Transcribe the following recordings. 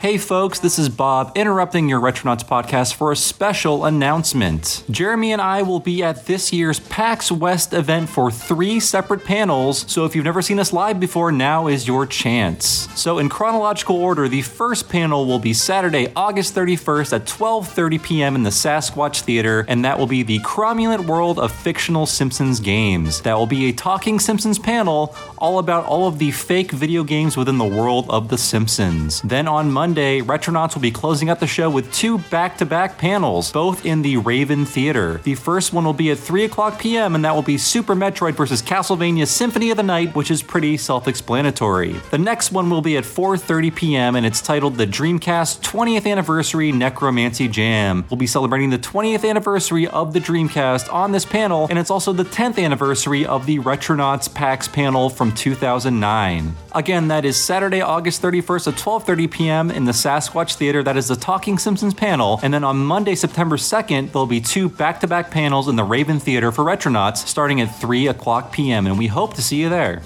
Hey folks, this is Bob interrupting your Retronauts podcast for a special announcement. Jeremy and I will be at this year's PAX West event for 3 separate panels, so if you've never seen us live before, now is your chance. So in chronological order, the first panel will be Saturday, August 31st at 12:30 p.m. in the Sasquatch Theater, and that will be the Cromulent World of Fictional Simpsons Games. That will be a Talking Simpsons panel all about all of the fake video games within the world of The Simpsons. Then on Monday, Retronauts will be closing out the show with 2 back-to-back panels, both in the Raven Theater. The first one will be at 3 o'clock p.m., and that will be Super Metroid vs. Castlevania Symphony of the Night, which is pretty self-explanatory. The next one will be at 4:30 p.m., and it's titled the Dreamcast 20th Anniversary Necromancy Jam. We'll be celebrating the 20th anniversary of the Dreamcast on this panel, and it's also the 10th anniversary of the Retronauts PAX panel from 2009. Again, that is Saturday, August 31st at 12:30 p.m. in the Sasquatch Theater. That is the Talking Simpsons panel. And then on Monday, September 2nd, there'll be 2 back-to-back panels in the Raven Theater for Retronauts starting at 3 o'clock p.m. And we hope to see you there.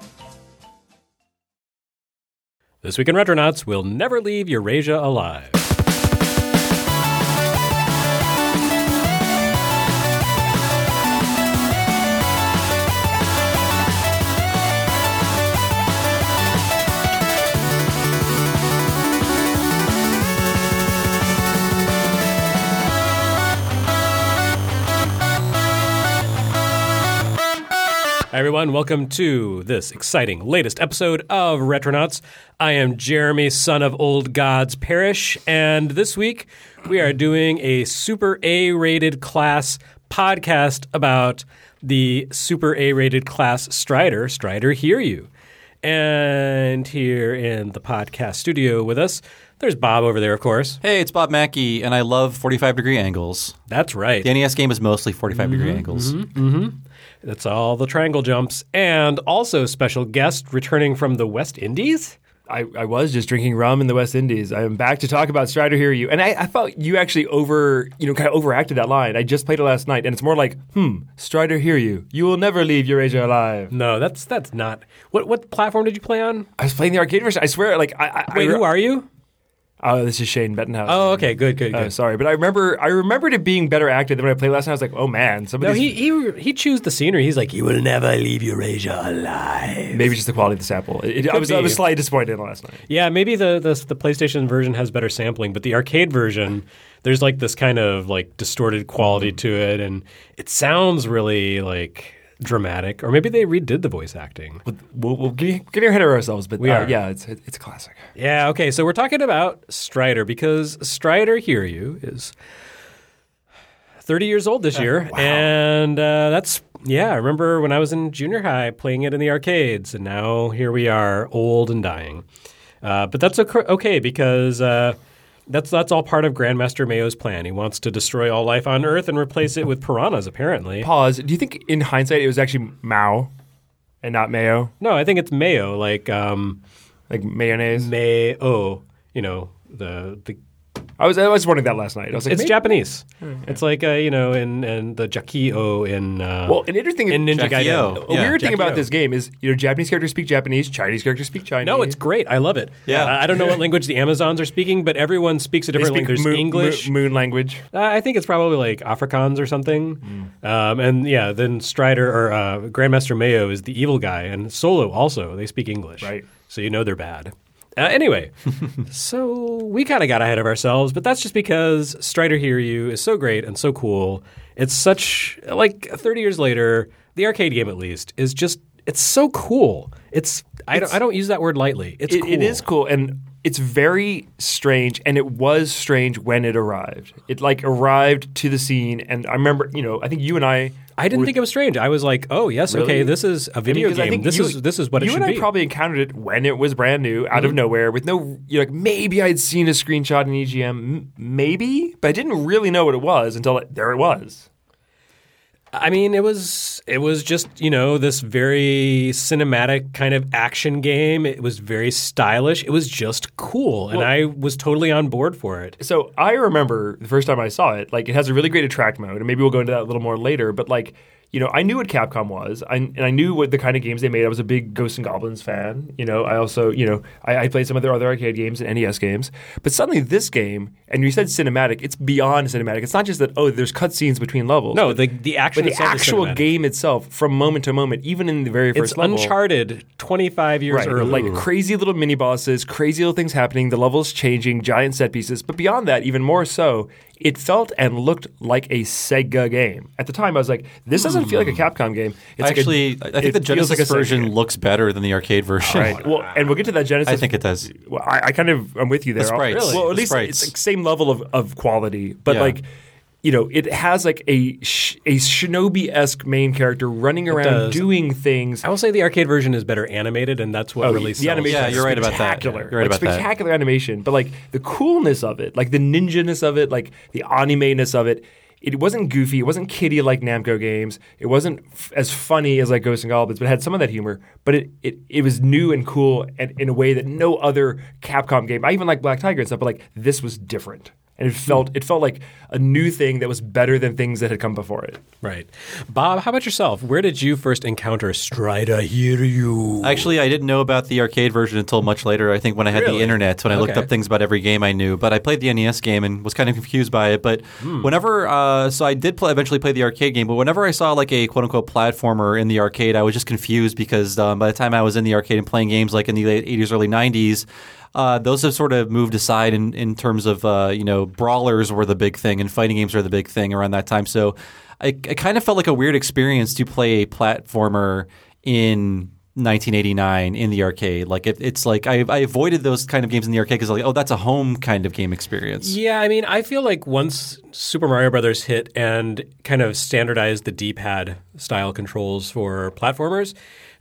This week in Retronauts, we'll never leave Eurasia alive. Hi everyone, welcome to this exciting latest episode of Retronauts. I am Jeremy, son of old gods perish, and this week we are doing a Super A-rated class podcast about the Super A-rated class Strider Hear You. And here in the podcast studio with us, there's Bob over there, of course. Hey, it's Bob Mackey, and I love 45-degree angles. That's right. The NES game is mostly 45-degree angles. That's all the triangle jumps. And also special guest returning from the West Indies. I was just drinking rum in the West Indies. I am back to talk about Strider Hear You. And I thought you actually kind of overacted that line. I just played it last night, and it's more like, Strider Hear You. You will never leave Eurasia alive. No, that's not. What platform did you play on? I was playing the arcade version. I swear, Wait, who are you? Oh, this is Shane Bettenhouse. Oh, okay, good. Sorry, but I remembered it being better acted than when I played last night. I was like, oh man, he chews the scenery. He's like, you will never leave Eurasia alive. Maybe just the quality of the sample. I was slightly disappointed in last night. Yeah, maybe the PlayStation version has better sampling, but the arcade version, there's like this kind of like distorted quality to it, and it sounds really like dramatic, or maybe they redid the voice acting. We'll get ahead of ourselves, but yeah, it's a classic. Yeah, okay, so we're talking about Strider because Strider Hear You is 30 years old this year, wow. And I remember when I was in junior high playing it in the arcades, and now here we are, old and dying. But that's okay because that's all part of Grandmaster Mayo's plan. He wants to destroy all life on Earth and replace it with piranhas, apparently. Pause. Do you think in hindsight it was actually Mao and not Mayo? No, I think it's Mayo, like mayonnaise? Mayo, the I was wondering that last night. I was like, it's Japanese. It's like in the Jakio in an interesting in Ninja Gaiden. A weird thing about this game is Japanese characters speak Japanese, Chinese characters speak Chinese. No, it's great. I love it. Yeah, I don't know what language the Amazons are speaking, but everyone speaks a different language. There's English, moon language. I think it's probably like Afrikaans or something. Then Strider or Grandmaster Mayo is the evil guy, and Solo also they speak English. Right. So you know they're bad. Anyway, so we kind of got ahead of ourselves, but that's just because Strider Hear You is so great and so cool. It's such, 30 years later, the arcade game at least, is just, it's so cool. I don't use that word lightly. It's cool. It is cool, and it's very strange, and it was strange when it arrived. It arrived to the scene, and I remember, I think you and I didn't think it was strange. I was like, oh, yes, really? Okay, this is a video game. This is what it should be. You and I probably encountered it when it was brand new, out of nowhere, with no, maybe I'd seen a screenshot in EGM, maybe, but I didn't really know what it was until there it was. I mean, it was just, this very cinematic kind of action game. It was very stylish. It was just cool, and I was totally on board for it. So I remember the first time I saw it, it has a really great attract mode, and maybe we'll go into that a little more later, but I knew what Capcom was, and I knew what the kind of games they made. I was a big Ghosts and Goblins fan. I also, I played some of their other arcade games and NES games. But suddenly this game, and you said cinematic, it's beyond cinematic. It's not just that, there's cutscenes between levels. No, the action but the itself actual is game itself, from moment to moment, even in the very first level. It's Uncharted 25 years early. Like crazy little mini bosses, crazy little things happening, the levels changing, giant set pieces. But beyond that, even more so, it felt and looked like a Sega game. At the time, I was like, this doesn't feel like a Capcom game. It's Actually, I think the Genesis version looks better than the arcade version. Right. Well, and we'll get to that Genesis. I think it does. Well, I'm with you there. The sprites. Really? Well, at least it's like same level of quality. But it has like a shinobi-esque main character running around doing things. I will say the arcade version is better animated, and that's what really sells. The animation Yeah, you're right about that. Spectacular. You're right about that. Spectacular animation. But like the coolness of it, like the ninja-ness of it, like the anime-ness of it, it wasn't goofy. It wasn't kiddie like Namco games. It wasn't as funny as like Ghosts and Goblins, but it had some of that humor. But it was new and cool and in a way that no other Capcom game, I even like Black Tiger and stuff, but like this was different. And it felt like a new thing that was better than things that had come before it. Right. Bob, how about yourself? Where did you first encounter Strider Hiryu? Actually, I didn't know about the arcade version until much later. I think when I had the internet, when I looked up things about every game I knew. But I played the NES game and was kind of confused by it. But whenever, so I did eventually play the arcade game. But whenever I saw like a quote unquote platformer in the arcade, I was just confused because by the time I was in the arcade and playing games like in the late 80s, early 90s, those have sort of moved aside in terms of brawlers were the big thing and fighting games were the big thing around that time. So I kind of felt like a weird experience to play a platformer in 1989 in the arcade. Like it's like I avoided those kind of games in the arcade because that's a home kind of game experience. Yeah, I mean, I feel like once Super Mario Brothers hit and kind of standardized the D-pad style controls for platformers,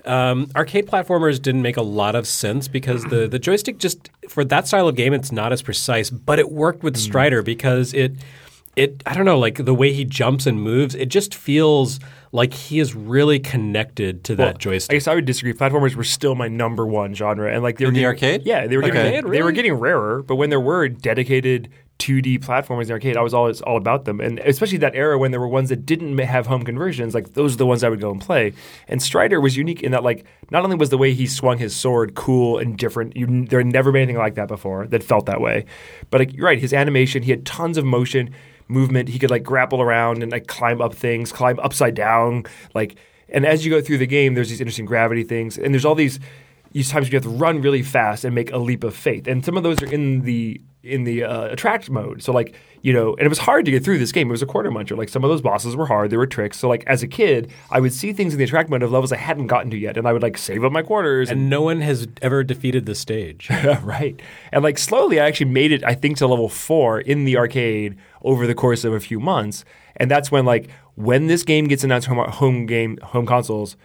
arcade platformers didn't make a lot of sense because the joystick just for that style of game it's not as precise, but it worked with Strider because it I don't know, like the way he jumps and moves, it just feels like he is really connected to that joystick. I guess I would disagree. Platformers were still my number one genre, and like they were in the arcade. Yeah, they were they were getting rarer, but when there were dedicated 2D platformers in the arcade, I was always all about them. And especially that era when there were ones that didn't have home conversions, like those are the ones I would go and play. And Strider was unique in that like not only was the way he swung his sword cool and different, there had never been anything like that before that felt that way. But like, you're right, his animation, he had tons of movement. He could like grapple around and like climb up things, climb upside down. And as you go through the game, there's these interesting gravity things. And there's all these times you have to run really fast and make a leap of faith. And some of those are in the attract mode. So and it was hard to get through this game. It was a quarter muncher. Like some of those bosses were hard. There were tricks. So like as a kid, I would see things in the attract mode of levels I hadn't gotten to yet. And I would like save up my quarters. And no one has ever defeated the stage. Right. And like slowly I actually made it, I think, to level 4 in the arcade over the course of a few months. And that's when this game gets announced home consoles,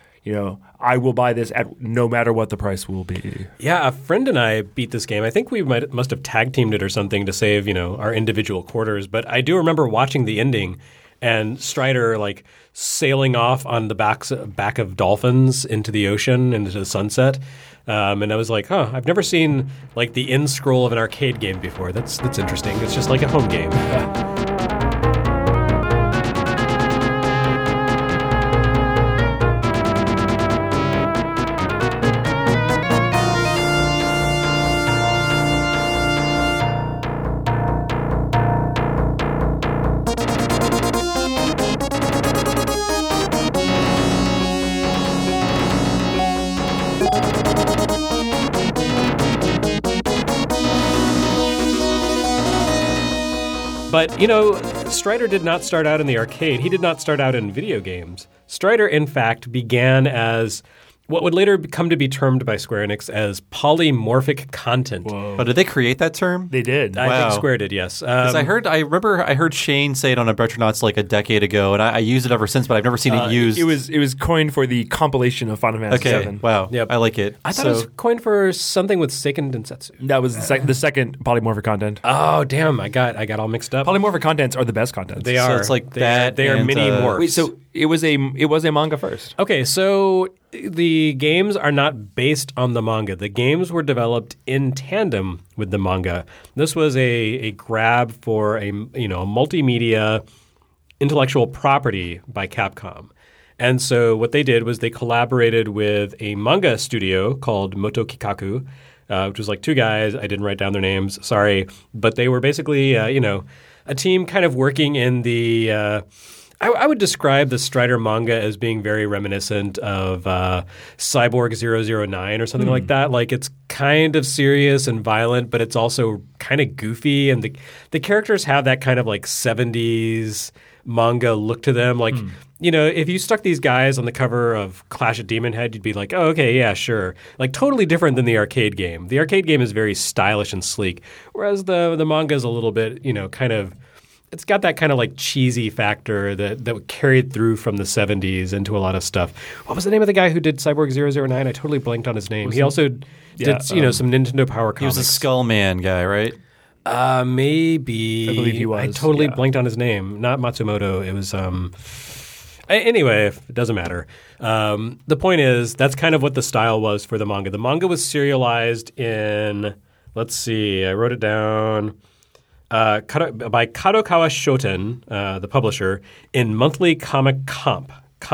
I will buy this at no matter what the price will be. Yeah, a friend and I beat this game. I think we must have tag teamed it or something to save, our individual quarters. But I do remember watching the ending and Strider like sailing off on the back of dolphins into the ocean, into the sunset. And I was like, I've never seen like the end scroll of an arcade game before. That's interesting. It's just like a home game. But, Strider did not start out in the arcade. He did not start out in video games. Strider, in fact, began as what would later come to be termed by Square Enix as polymorphic content. Whoa. Oh, did they create that term? They did. I think Square did, yes. I heard Shane say it on a Retronauts like a decade ago, and I used it ever since, but I've never seen it used. It was coined for the compilation of Final Fantasy VII. Wow. Yep. I like it. I thought it was coined for something with Seiken Densetsu. That was the second polymorphic content. Oh, damn. I got all mixed up. Polymorphic contents are the best contents. They are. So it's like that. They are mini morphs. Wait, so it was a manga first. Okay, so the games are not based on the manga. The games were developed in tandem with the manga. This was a grab for a multimedia intellectual property by Capcom. And so what they did was they collaborated with a manga studio called Moto Kikaku, which was like two guys. I didn't write down their names. Sorry. But they were basically, a team kind of working in the I would describe the Strider manga as being very reminiscent of Cyborg 009 or something like that. Like it's kind of serious and violent, but it's also kind of goofy. And the characters have that kind of like 70s manga look to them. Like, if you stuck these guys on the cover of Clash of Demon Head, you'd be like, oh, okay, yeah, sure. Like totally different than the arcade game. The arcade game is very stylish and sleek, whereas the manga is a little bit, kind of – it's got that kind of like cheesy factor that carried through from the 70s into a lot of stuff. What was the name of the guy who did Cyborg 009? I totally blanked on his name. He also did some Nintendo Power comics. He was a Skull Man guy, right? Maybe. I believe he was. I totally blanked on his name. Not Matsumoto. It was anyway, it doesn't matter. The point is that's kind of what the style was for the manga. The manga was serialized in, let's see, I wrote it down. By Kadokawa Shoten, the publisher, in Monthly Comic Comp.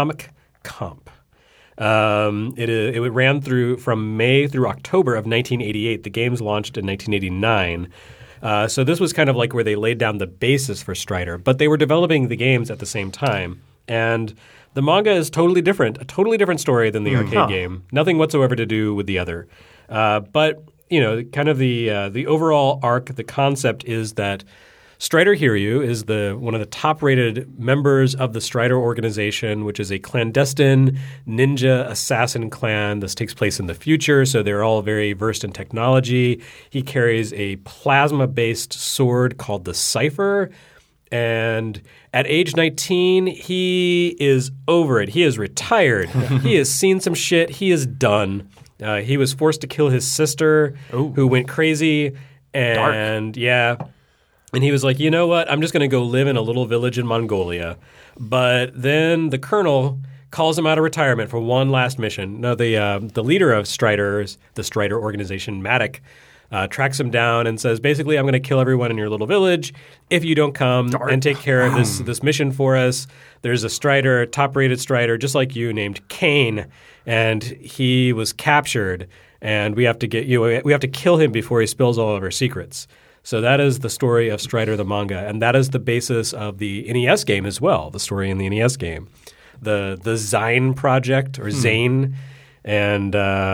It ran through from May through October of 1988. The games launched in 1989. So this was kind of like where they laid down the basis for Strider. But they were developing the games at the same time. And the manga is totally different, a totally different story than the arcade game. Nothing whatsoever to do with the other. But kind of the overall arc, the concept is that Strider Hiryu is one of the top-rated members of the Strider organization, which is a clandestine ninja assassin clan. This takes place in the future, so they're all very versed in technology. He carries a plasma-based sword called the Cypher, and at age 19, he is over it. He is retired. He has seen some shit. He is done. He was forced to kill his sister, who went crazy, and Dark. and he was like, you know what? I'm just going to go live in a little village in Mongolia. But then the colonel calls him out of retirement for one last mission. No, the leader of Striders, the Strider organization, Matic, tracks him down and says, basically, I'm going to kill everyone in your little village if you don't come and take care of this mission for us. There's a Strider, top-rated Strider, just like you, named Kane, and he was captured, and we have to kill him before he spills all of our secrets. So that is the story of Strider the manga, and that is the basis of the NES game as well, the story in the NES game. The Zine project, or Zane, and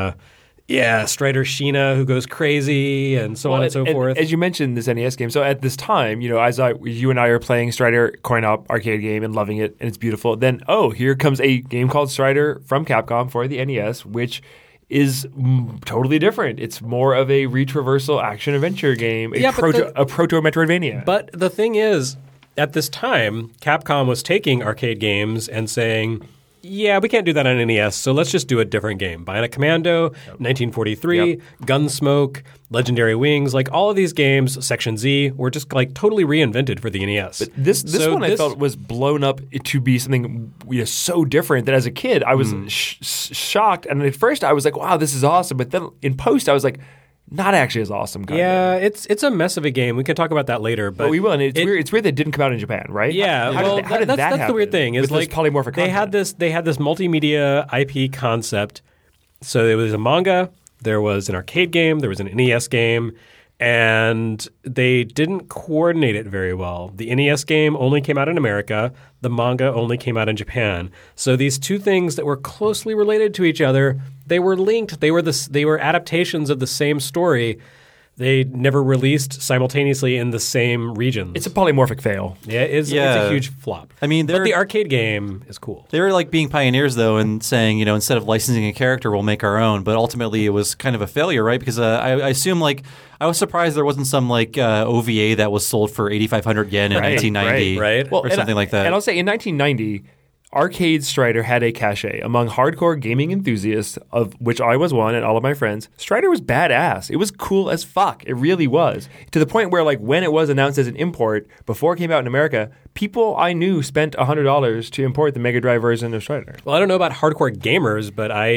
Strider Sheena, who goes crazy, and so on and so forth. As you mentioned, this NES game. So at this time, as you and I are playing Strider coin-op arcade game and loving it, and it's beautiful. Then, here comes a game called Strider from Capcom for the NES, which is totally different. It's more of a retraversal action-adventure game, a proto-Metroidvania. But the thing is, at this time, Capcom was taking arcade games and saying, yeah, we can't do that on NES, so let's just do a different game. Bionic Commando, 1943, Gunsmoke, Legendary Wings, like all of these games, Section Z, were just like totally reinvented for the NES. But this one I felt was blown up to be something so different that as a kid I was shocked. And at first I was like, wow, this is awesome. But then in post I was like, not actually as awesome. Yeah, it's a mess of a game. We can talk about that later. But we will. And it's weird that it didn't come out in Japan, right? Yeah. How did that happen? That's the weird thing. Is with this polymorphic content. They had this multimedia IP concept. So there was a manga, there was an arcade game, there was an NES game, and they didn't coordinate it very well. The NES game only came out in America. The manga only came out in Japan. So these two things that were closely related to each other, they were linked. They were adaptations of the same story. They never released simultaneously in the same regions. It's a polymorphic fail. Yeah, it's a huge flop. I mean, but the arcade game is cool. They were like being pioneers, though, and saying, instead of licensing a character, we'll make our own. But ultimately, it was kind of a failure, right? Because I assume, I was surprised there wasn't some OVA that was sold for 8,500 yen in 1990, right? Or something like that. And I'll say in 1990. Arcade Strider had a cachet among hardcore gaming enthusiasts, of which I was one and all of my friends. Strider was badass. It was cool as fuck. It really was. To the point where, when it was announced as an import, before it came out in America, people I knew spent $100 to import the Mega Drive version of Strider. Well, I don't know about hardcore gamers, but I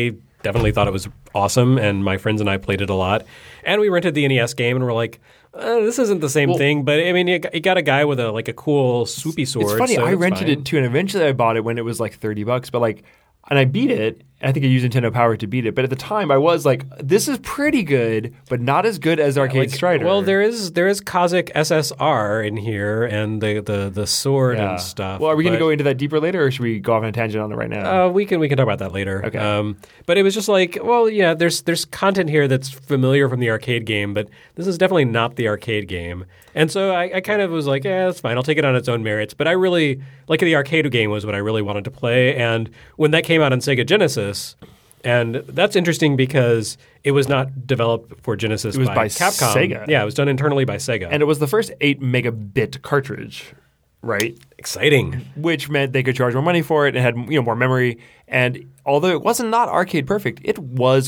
definitely thought it was awesome, and my friends and I played it a lot. And we rented the NES game, and we're like, this isn't the same thing. But I mean, you got a guy with a cool swoopy sword. It's funny. So I rented fine. it too, and eventually I bought it when it was like $30. But like, and I beat it. I think I used Nintendo Power to beat it. But at the time, I was like, this is pretty good, but not as good as Arcade Strider. Well, there is Kazakh SSR in here, and the sword and stuff. Well, are we going to but- go into that deeper later, or should we go off on a tangent on it right now? We can talk about that later. Okay. But it was just like, well, yeah, there's content here that's familiar from the arcade game, but this is definitely not the arcade game. And so I kind of was like, yeah, that's fine. I'll take it on its own merits. But I really, like the arcade game was what I really wanted to play. And when that came out on Sega Genesis, and that's interesting because it was not developed for Genesis by Capcom. Sega. Yeah, it was done internally by Sega. And it was the first 8 megabit cartridge, right? Exciting. Which meant they could charge more money for it and had more memory. And although it wasn't not arcade perfect, it was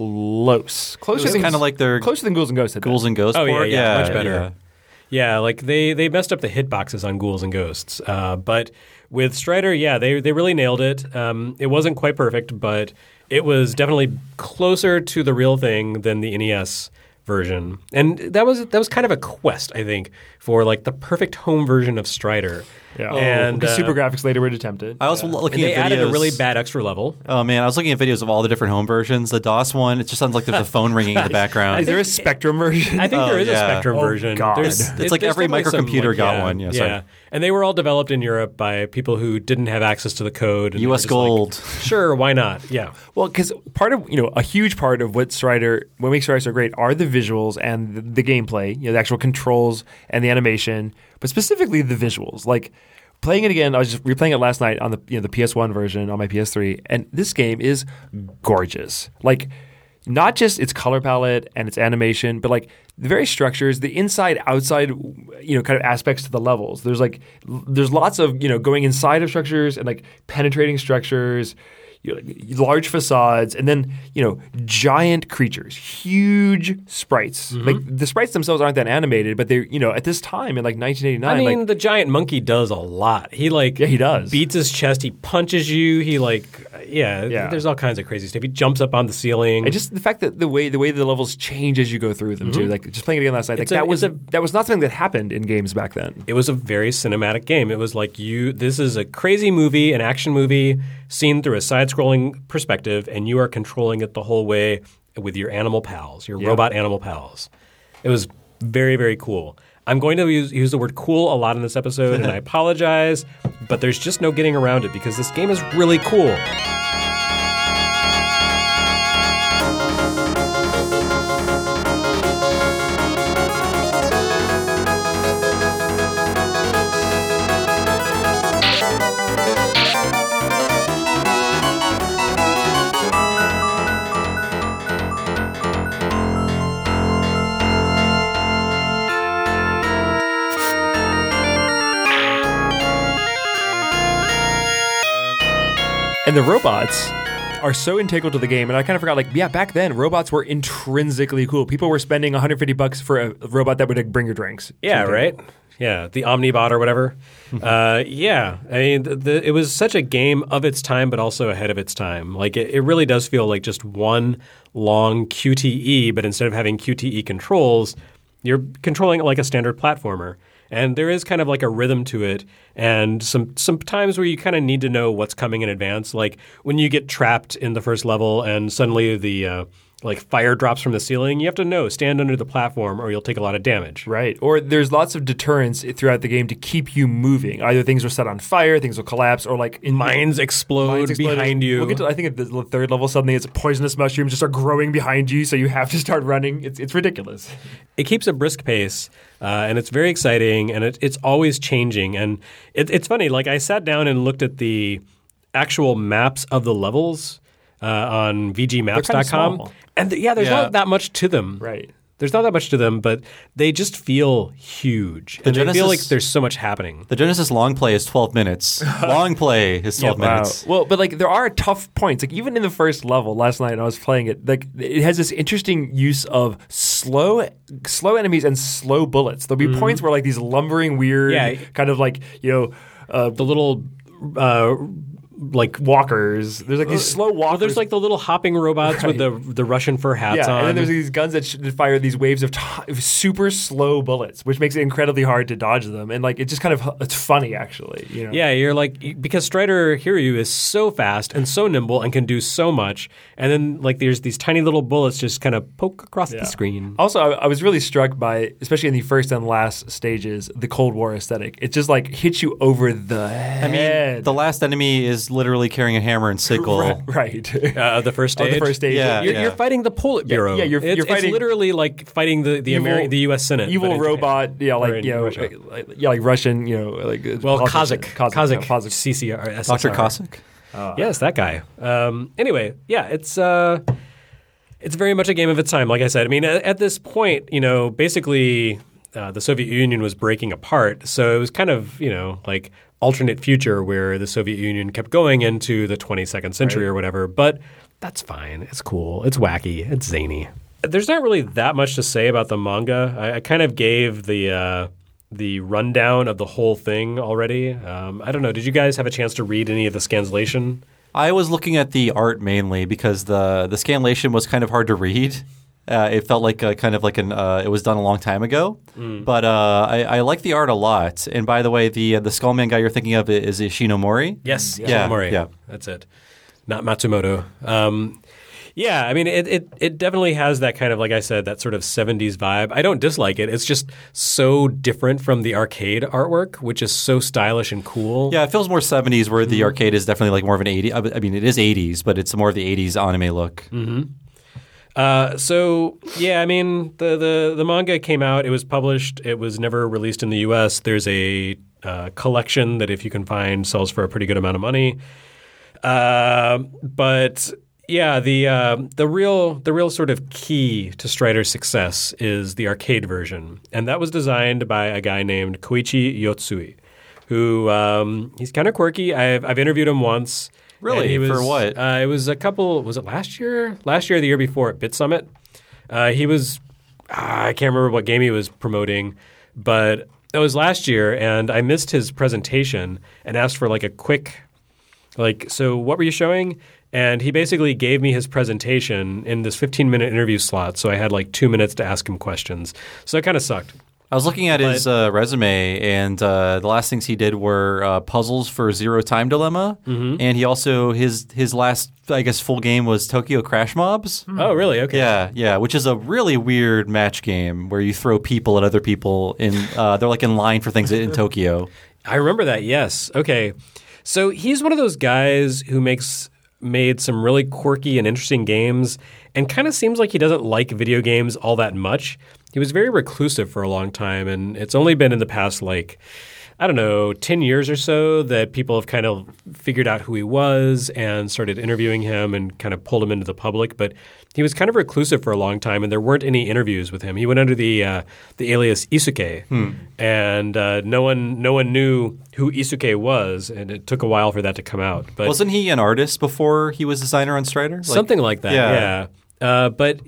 close. Closer was kinda like their closer than Ghouls and Ghosts. Ghouls and Ghosts. Oh, port? yeah, much better. Yeah. Yeah, like they messed up the hitboxes on Ghouls and Ghosts. But with Strider, yeah, they really nailed it. It wasn't quite perfect, but it was definitely closer to the real thing than the NES version. And that was kind of a quest, I think, for like the perfect home version of Strider. Yeah. And because Super Graphics later were attempted. I was looking they at videos. added a really bad extra level. Oh man, I was looking at videos of all the different home versions. The DOS one, it just sounds like there's a phone ringing in the background. Is there a Spectrum version? I think there is a yeah. Spectrum version. God. It's like every microcomputer got one. Yeah, sorry. And they were all developed in Europe by people who didn't have access to the code. And US they were Gold. just like, sure, why not? Yeah. Well, because part of a huge part of what makes Strider so great are the visuals and the gameplay, the actual controls and the animation, but specifically the visuals. Like playing it again, I was just replaying it last night on the the PS1 version on my PS3, and this game is gorgeous. Like not just its color palette and its animation, but like the very structures, the inside outside kind of aspects to the levels. There's lots of going inside of structures and like penetrating structures. Large facades, and then giant creatures, huge sprites. Mm-hmm. Like the sprites themselves aren't that animated, but they're at this time in like 1989. I mean, the giant monkey does a lot. He he does. beats his chest. He punches you. He there's all kinds of crazy stuff. He jumps up on the ceiling. And just the fact that the way the levels change as you go through them too. Like just playing it again last night, that was not something that happened in games back then. It was a very cinematic game. It was like this is a crazy movie, an action movie seen through a side-scrolling perspective, and you are controlling it the whole way with your animal pals, your robot animal pals. It was very, very cool. I'm going to use the word cool a lot in this episode, and I apologize, but there's just no getting around it because this game is really cool. And the robots are so integral to the game, and I kind of forgot. Back then, robots were intrinsically cool. People were spending $150 for a robot that would bring your drinks. Yeah, right? Yeah, the Omnibot or whatever. Yeah, I mean, it was such a game of its time, but also ahead of its time. Like, it really does feel like just one long QTE, but instead of having QTE controls, you're controlling it like a standard platformer. And there is kind of like a rhythm to it, and some times where you kind of need to know what's coming in advance. Like when you get trapped in the first level and suddenly the fire drops from the ceiling, you have to know, stand under the platform or you'll take a lot of damage. Right. Or there's lots of deterrents throughout the game to keep you moving. Either things will set on fire, things will collapse, or mines explode behind you. We'll get to, I think at the third level, suddenly it's poisonous mushrooms just start growing behind you, so you have to start running. It's ridiculous. It keeps a brisk pace, and it's very exciting, and it's always changing. And it's funny, like I sat down and looked at the actual maps of the levels on VGMaps.com. And there's not that much to them. Right. There's not that much to them, but they just feel huge. And they feel like there's so much happening. The Genesis long play is 12 minutes. Long play is 12 minutes. Well, but there are tough points. Like even in the first level last night, I was playing it. Like it has this interesting use of slow enemies and slow bullets. There'll be points where like these lumbering, weird, kind of like the little like walkers. There's like these slow walkers. Well, there's like the little hopping robots with the Russian fur hats on. And then there's these guns that fire these waves of super slow bullets, which makes it incredibly hard to dodge them. And like it's just kind of it's funny actually. You know? Yeah, you're like because Strider Hiryu is so fast and so nimble and can do so much, and then like there's these tiny little bullets just kind of poke across the screen. Also, I was really struck by, especially in the first and last stages, the Cold War aesthetic. It just like hits you over the head. I mean, the last enemy is literally carrying a hammer and sickle. Right. The first stage. The first stage. Yeah. You're fighting the Politburo. Yeah, you're fighting. It's literally like fighting the U.S. Senate. Evil robot. Yeah, like like Russian. Like Kazakh CCR. Dr. Cossack. Yes, that guy. Anyway, yeah, it's very much a game of its time. Like I said, I mean, at this point, basically the Soviet Union was breaking apart, so it was kind of like alternate future where the Soviet Union kept going into the 22nd century or whatever. But that's fine. It's cool. It's wacky. It's zany. There's not really that much to say about the manga. I kind of gave the rundown of the whole thing already. I don't know. Did you guys have a chance to read any of the scanlation? I was looking at the art mainly because the scanlation was kind of hard to read. It felt like it was done a long time ago. But I like the art a lot. And by the way, the Skullman guy you're thinking of is Ishinomori. Yes, Yeah, Ishinomori. yeah. That's it. Not Matsumoto. Yeah, I mean, it definitely has that kind of, like I said, that sort of 70s vibe. I don't dislike it. It's just so different from the arcade artwork, which is so stylish and cool. Yeah, it feels more 70s where the arcade is definitely like more of an 80s. I mean, it is 80s, but it's more of the 80s anime look. So yeah, I mean, the manga came out. It was published. It was never released in the U.S. There's a collection that, if you can find, sells for a pretty good amount of money. But yeah, the real sort of key to Strider's success is the arcade version, and that was designed by a guy named Koichi Yotsui, who he's kind of quirky. I've interviewed him once. Really? For what? It was was it last year? Last year or the year before at Bit Summit. He was, I can't remember what game he was promoting, but it was last year, and I missed his presentation and asked for like a quick, so what were you showing? And he basically gave me his presentation in this 15-minute interview slot, so I had like 2 minutes to ask him questions. So it kind of sucked. I was looking at his resume, and the last things he did were puzzles for Zero Time Dilemma, and he also his last, I guess, full game was Tokyo Crash Mobs. Oh, really? Okay. Yeah, which is a really weird match game where you throw people at other people in. They're like in line for things in Tokyo. I remember that. Yes. Okay. So he's one of those guys who made some really quirky and interesting games, and kind of seems like he doesn't like video games all that much. He was very reclusive for a long time, and it's only been in the past, 10 years or so that people have kind of figured out who he was and started interviewing him and kind of pulled him into the public. But he was kind of reclusive for a long time, and there weren't any interviews with him. He went under the alias Isuke, and no one knew who Isuke was, and it took a while for that to come out. But wasn't he an artist before he was designer on Strider? Something like that. Yeah. But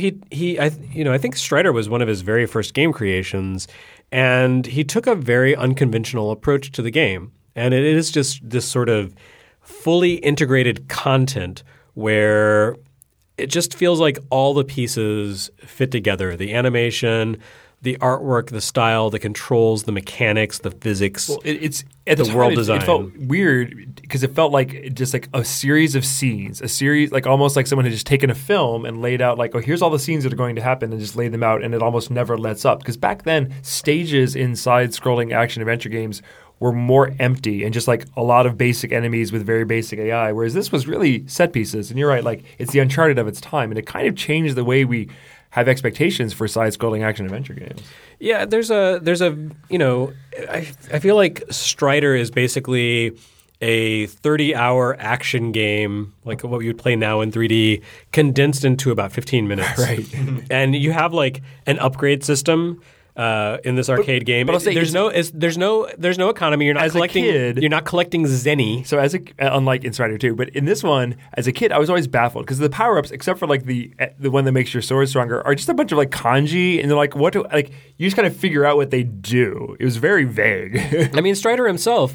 I think Strider was one of his very first game creations, and he took a very unconventional approach to the game. And it is just this sort of fully integrated content where it just feels like all the pieces fit together. The animation, the artwork, the style, the controls, the mechanics, the physics. Well, it's at the world time, design. It felt weird because it felt like just like a series of scenes, like almost like someone had just taken a film and laid out like, oh, here's all the scenes that are going to happen, and just laid them out, and it almost never lets up. Because back then, stages in side-scrolling action adventure games were more empty and just like a lot of basic enemies with very basic AI, whereas this was really set pieces. And you're right, like it's the Uncharted of its time, and it kind of changed the way we have expectations for side-scrolling action adventure games. Yeah, there's a I feel like Strider is basically a 30-hour action game, like what you would play now in 3D, condensed into about 15 minutes. Right. And you have like an upgrade system in this arcade game. But I'll say there's no economy. You're not collecting. You're not collecting zenny. So unlike in Strider 2, but in this one, as a kid, I was always baffled because the power ups, except for like the one that makes your sword stronger, are just a bunch of like kanji, and they're like you just kind of figure out what they do. It was very vague. I mean, Strider himself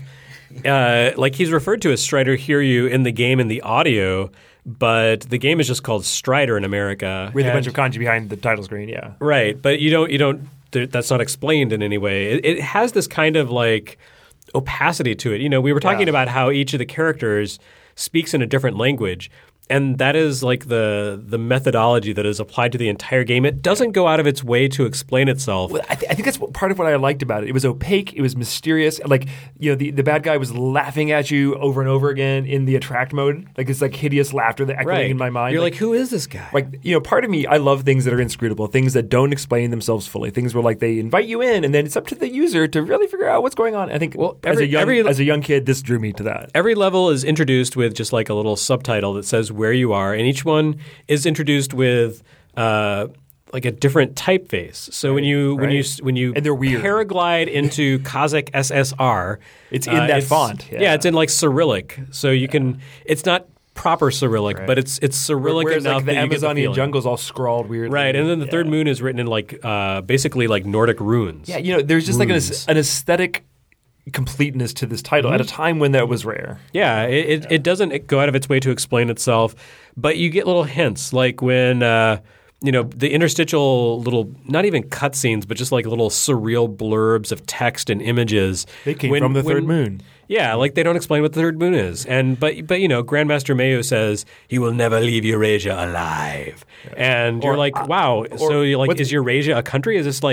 like he's referred to as Strider Hiryu in the game in the audio, but the game is just called Strider in America. With a bunch of kanji behind the title screen, yeah. Right, but you don't. That's not explained in any way. It has this kind of like opacity to it. We were talking about how each of the characters speaks in a different language. And that is like the methodology that is applied to the entire game. It doesn't go out of its way to explain itself. Well, I think that's part of what I liked about it. It was opaque. It was mysterious. Like, the bad guy was laughing at you over and over again in the attract mode. Like, this like hideous laughter that echoing in my mind. You're like, who is this guy? Like, part of me, I love things that are inscrutable, things that don't explain themselves fully, things where like they invite you in and then it's up to the user to really figure out what's going on. I think as a young kid, this drew me to that. Every level is introduced with just like a little subtitle that says where you are, and each one is introduced with like a different typeface. So when you and they're weird. Paraglide into Kazakh SSR, it's in that font. Yeah, it's in like Cyrillic. So you can. It's not proper Cyrillic, but it's Cyrillic Whereas, enough like, the that you get the Amazonian feeling. jungle's all scrawled weirdly. Right, and then the third moon is written in like basically like Nordic runes. Yeah, there's just like an aesthetic completeness to this title at a time when that was rare. Yeah, it doesn't go out of its way to explain itself, but you get little hints like when the interstitial little, not even cutscenes, but just like little surreal blurbs of text and images. They came from the third moon. Yeah, like they don't explain what the third moon is, but Grandmaster Mayo says he will never leave Eurasia alive, and you're like, wow. So you're like, is Eurasia a country? Is this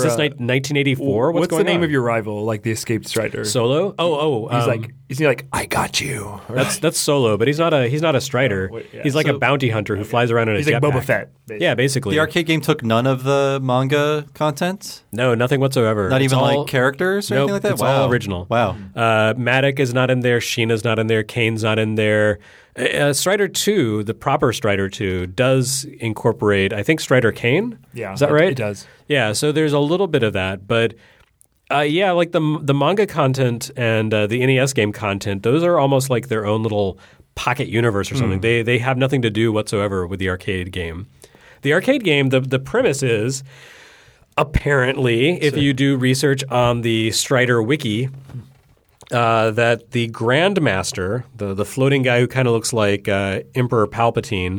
1984? What's going the name on? of your rival? Like the escaped Strider. Solo? He's like, I got you. That's Solo, but he's not a Strider. He's like a bounty hunter who flies around in a jetpack. He's like Boba Fett. Basically. Yeah, basically. The arcade game took none of the manga content? No, nothing whatsoever. Not even like characters or anything like that? It's all original. Wow. Matic is not in there. Sheena's not in there. Kane's not in there. Strider 2, the proper Strider 2, does incorporate, I think, Strider Kane? Yeah. Is that right? It does. Yeah, so there's a little bit of that. But like the manga content and the NES game content, those are almost like their own little pocket universe or something. They have nothing to do whatsoever with the arcade game. The arcade game, the premise is, apparently, if you do research on the Strider wiki, that the Grandmaster, the floating guy who kind of looks like Emperor Palpatine,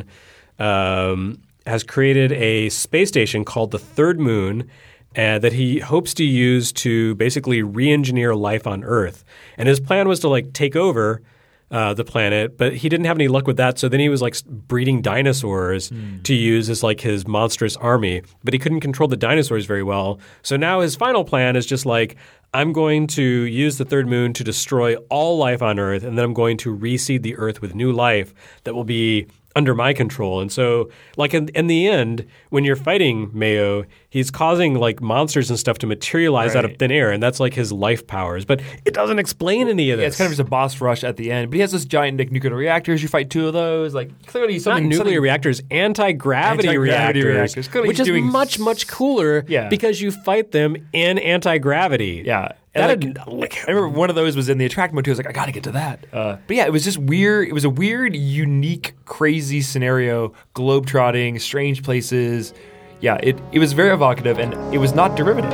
has created a space station called the Third Moon that he hopes to use to basically re-engineer life on Earth. And his plan was to like take over the planet, but he didn't have any luck with that. So then he was like breeding dinosaurs to use as like his monstrous army, but he couldn't control the dinosaurs very well. So now his final plan is just like, I'm going to use the third moon to destroy all life on Earth, and then I'm going to reseed the Earth with new life that will be under my control. And so, like in the end, when you're fighting Mayo, he's causing like monsters and stuff to materialize out of thin air, and that's like his life powers. But it doesn't explain any of this. Yeah, it's kind of just a boss rush at the end. But he has this giant nuclear reactors. You fight two of those. Like clearly something. Not nuclear reactors, anti-gravity reactors, Clearly which is much cooler because you fight them in anti-gravity. Yeah. I remember one of those was in the attract mode too. I was like, I got to get to that. But yeah, it was just weird. It was a weird, unique, crazy scenario, globetrotting, strange places. Yeah, it was very evocative, and it was not derivative.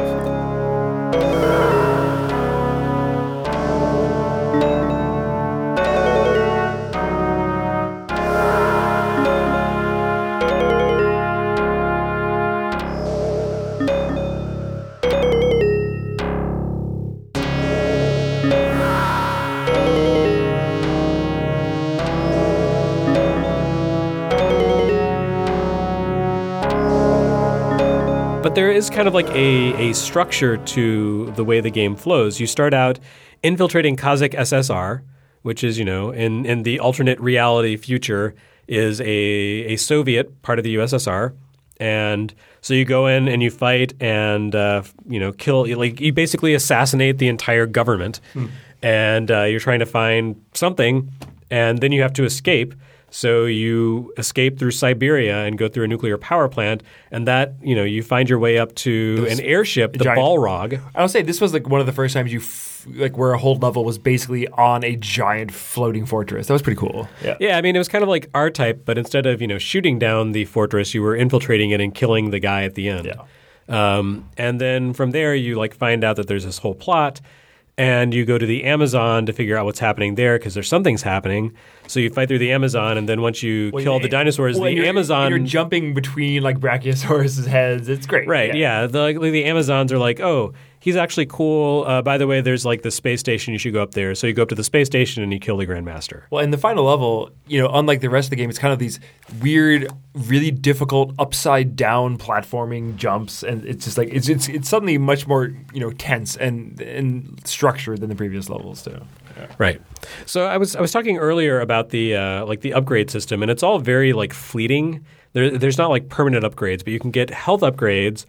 But there is kind of like a structure to the way the game flows. You start out infiltrating Kazakh SSR, which is, in the alternate reality future, is a Soviet part of the USSR. And so you go in and you fight and, kill, like you basically assassinate the entire government. And you're trying to find something, and then you have to escape. So you escape through Siberia and go through a nuclear power plant, and that, you find your way up to an airship, the Balrog. I'll say this was like one of the first times where a whole level was basically on a giant floating fortress. That was pretty cool. Yeah, I mean, it was kind of like R-Type, but instead of, shooting down the fortress, you were infiltrating it and killing the guy at the end. Yeah. And then from there, you find out that there's this whole plot. and you go to the Amazon to figure out what's happening there because there's something's happening. So you fight through the Amazon, and then once you kill the dinosaurs, the Amazon... You're jumping between like Brachiosaurus' heads. It's great. Right, yeah. The Amazons are like, oh, he's actually cool. By the way, there's like the space station. You should go up there. So you go up to the space station and you kill the Grandmaster. Well, in the final level, unlike the rest of the game, it's kind of these weird, really difficult upside-down platforming jumps, and it's just like it's suddenly much more tense and structured than the previous levels too. Yeah. Right. So I was talking earlier about the the upgrade system, and it's all very like fleeting. There's not like permanent upgrades, but you can get health upgrades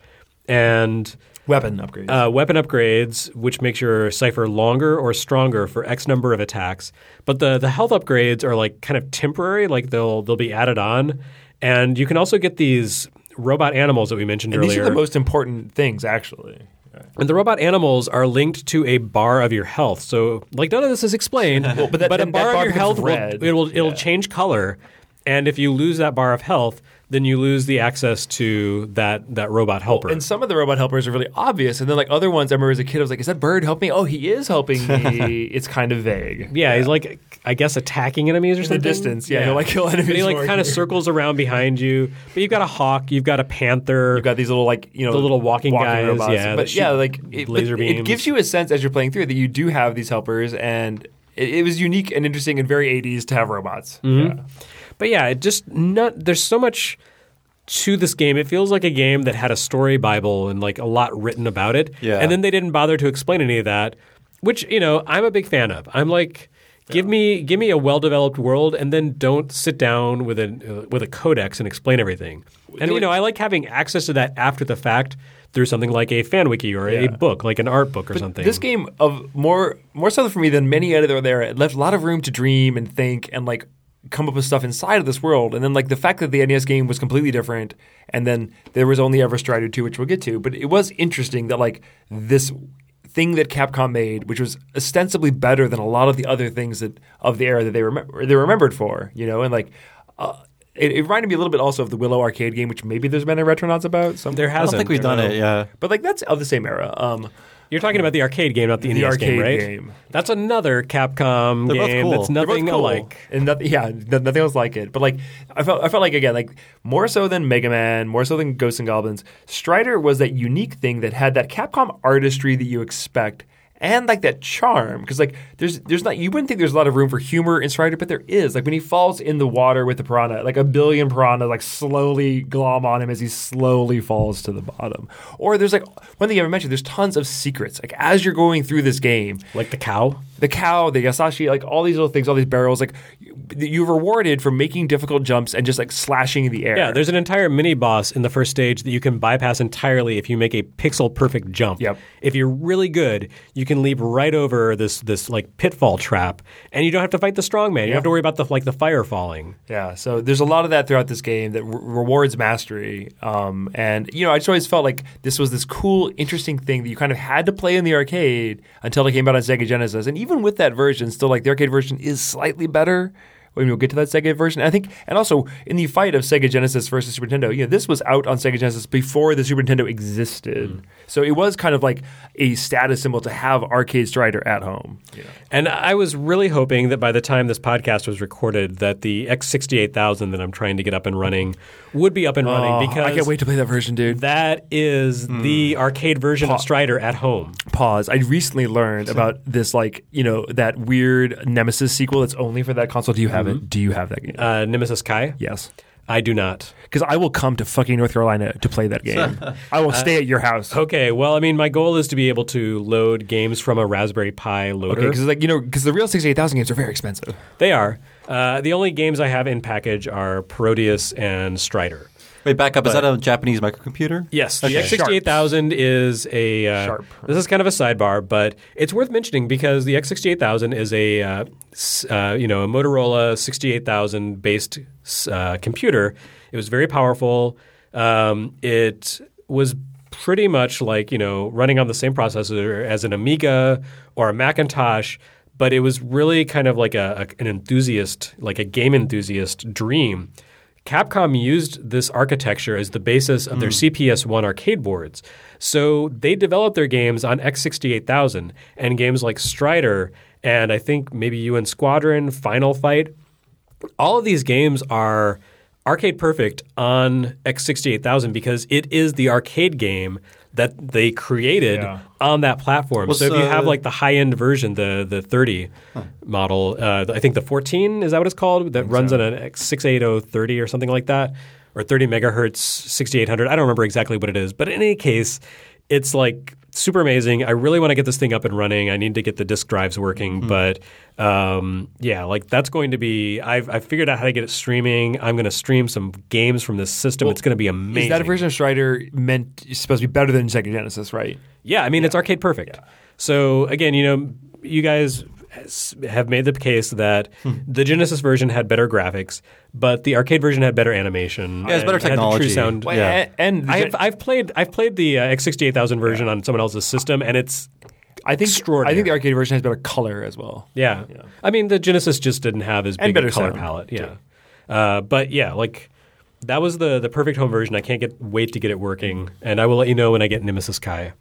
and weapon upgrades, which makes your cipher longer or stronger for X number of attacks. But the health upgrades are like kind of temporary, like they'll be added on, and you can also get these robot animals that we mentioned earlier. These are the most important things, actually. And the robot animals are linked to a bar of your health. So, like, none of this is explained, but a bar of your health will change color. And if you lose that bar of health, then you lose the access to that robot helper. And some of the robot helpers are really obvious. And then, like, other ones, I remember as a kid, I was like, is that bird helping me? Oh, he is helping me. It's kind of vague. Yeah, he's like, I guess, attacking enemies or something. In the distance, yeah. He'll, like, kill enemies. But he, like, kind of circles around behind you. But you've got a hawk. You've got a panther. You've got these little, like, the little walking guys. Robots. Yeah, but, yeah, like, laser beams. It gives you a sense as you're playing through that you do have these helpers. And it was unique and interesting and very 80s to have robots. Mm-hmm. Yeah. But, yeah, there's so much to this game. It feels like a game that had a story Bible and like a lot written about it. Yeah. And then they didn't bother to explain any of that, which, I'm a big fan of. I'm like, give me a well-developed world and then don't sit down with a codex and explain everything. And, I like having access to that after the fact through something like a fan wiki or a book, like an art book or something. This game, of more so for me than many other there, it left a lot of room to dream and think and like come up with stuff inside of this world. And then like the fact that the NES game was completely different and then there was only ever Strider 2, which we'll get to. But it was interesting that like this thing that Capcom made, which was ostensibly better than a lot of the other things of the era that they remembered for, and like it reminded me a little bit also of the Willow arcade game, which maybe there's been a Retronauts about. There hasn't. I don't think we've done it, yeah. But like that's of the same era. You're talking about the arcade game, not the NES game, right? Game. That's another Capcom game that's nothing alike. And nothing else like it. But like I felt like again, like more so than Mega Man, more so than Ghosts and Goblins, Strider was that unique thing that had that Capcom artistry that you expect. And like that charm, because like there's not, you wouldn't think there's a lot of room for humor in Strider, but there is. Like when he falls in the water with the piranha, like a billion piranha like slowly glom on him as he slowly falls to the bottom. Or there's like one thing I haven't mentioned, there's tons of secrets. Like as you're going through this game, like the cow, the Yasashi, like all these little things, all these barrels, like you're rewarded for making difficult jumps and just like slashing in the air. Yeah, there's an entire mini boss in the first stage that you can bypass entirely if you make a pixel perfect jump. Yep. If you're really good, you can leap right over this like pitfall trap, and you don't have to fight the strongman. You don't have to worry about the fire falling. Yeah, so there's a lot of that throughout this game that rewards mastery. And I just always felt like this was this cool, interesting thing that you kind of had to play in the arcade until it came out on Sega Genesis. And even with that version, still like the arcade version is slightly better. We'll get to that Sega version. I think, and also in the fight of Sega Genesis versus Super Nintendo, this was out on Sega Genesis before the Super Nintendo existed. So it was kind of like a status symbol to have Arcade Strider at home. And I was really hoping that by the time this podcast was recorded, that the X68000 that I'm trying to get up and running would be up and running, because I can't wait to play that version, dude. That is the arcade version of Strider at home. Pause. I recently learned about this, like, that weird Nemesis sequel that's only for that console. Do you have it? Do you have that game? Nemesis Kai? Yes. I do not. Because I will come to fucking North Carolina to play that game. I will stay at your house. Okay. Well, I mean, my goal is to be able to load games from a Raspberry Pi loader. Okay, because because the real 68000 games are very expensive. They are. The only games I have in package are Parodius and Strider. Wait, back up. Is that a Japanese microcomputer? Yes. The X68000 is a Sharp. This is kind of a sidebar, but it's worth mentioning because the X68000 is a Motorola 68000 based computer. It was very powerful. It was pretty much like running on the same processor as an Amiga or a Macintosh, but it was really kind of like an enthusiast, like a game enthusiast dream. Capcom used this architecture as the basis of their CPS-1 arcade boards. So they developed their games on X68000, and games like Strider and I think maybe UN Squadron, Final Fight. All of these games are arcade perfect on X68000 because it is the arcade game that they created on that platform. So if you have like the high-end version, the 30 model, I think the 14, is that what it's called? That runs on an X68030 or something like that, or 30 megahertz 6800. I don't remember exactly what it is. But in any case, it's like super amazing. I really want to get this thing up and running. I need to get the disk drives working. But like that's going to be – I've figured out how to get it streaming. I'm going to stream some games from this system. It's going to be amazing. Is that a version of Strider supposed to be better than Sega Genesis, right? Yeah. I mean, it's arcade perfect. Yeah. So again, you guys have made the case that the Genesis version had better graphics, but the arcade version had better animation. Yeah, it's better technology. Had the true sound. Yeah. And I've played the X68000 version on someone else's system, and it's extraordinary. I think the arcade version has better color as well. Yeah. I mean, the Genesis just didn't have as big a color palette. Yeah. But yeah, like that was the perfect home version. I can't wait to get it working, and I will let you know when I get Nemesis Kai.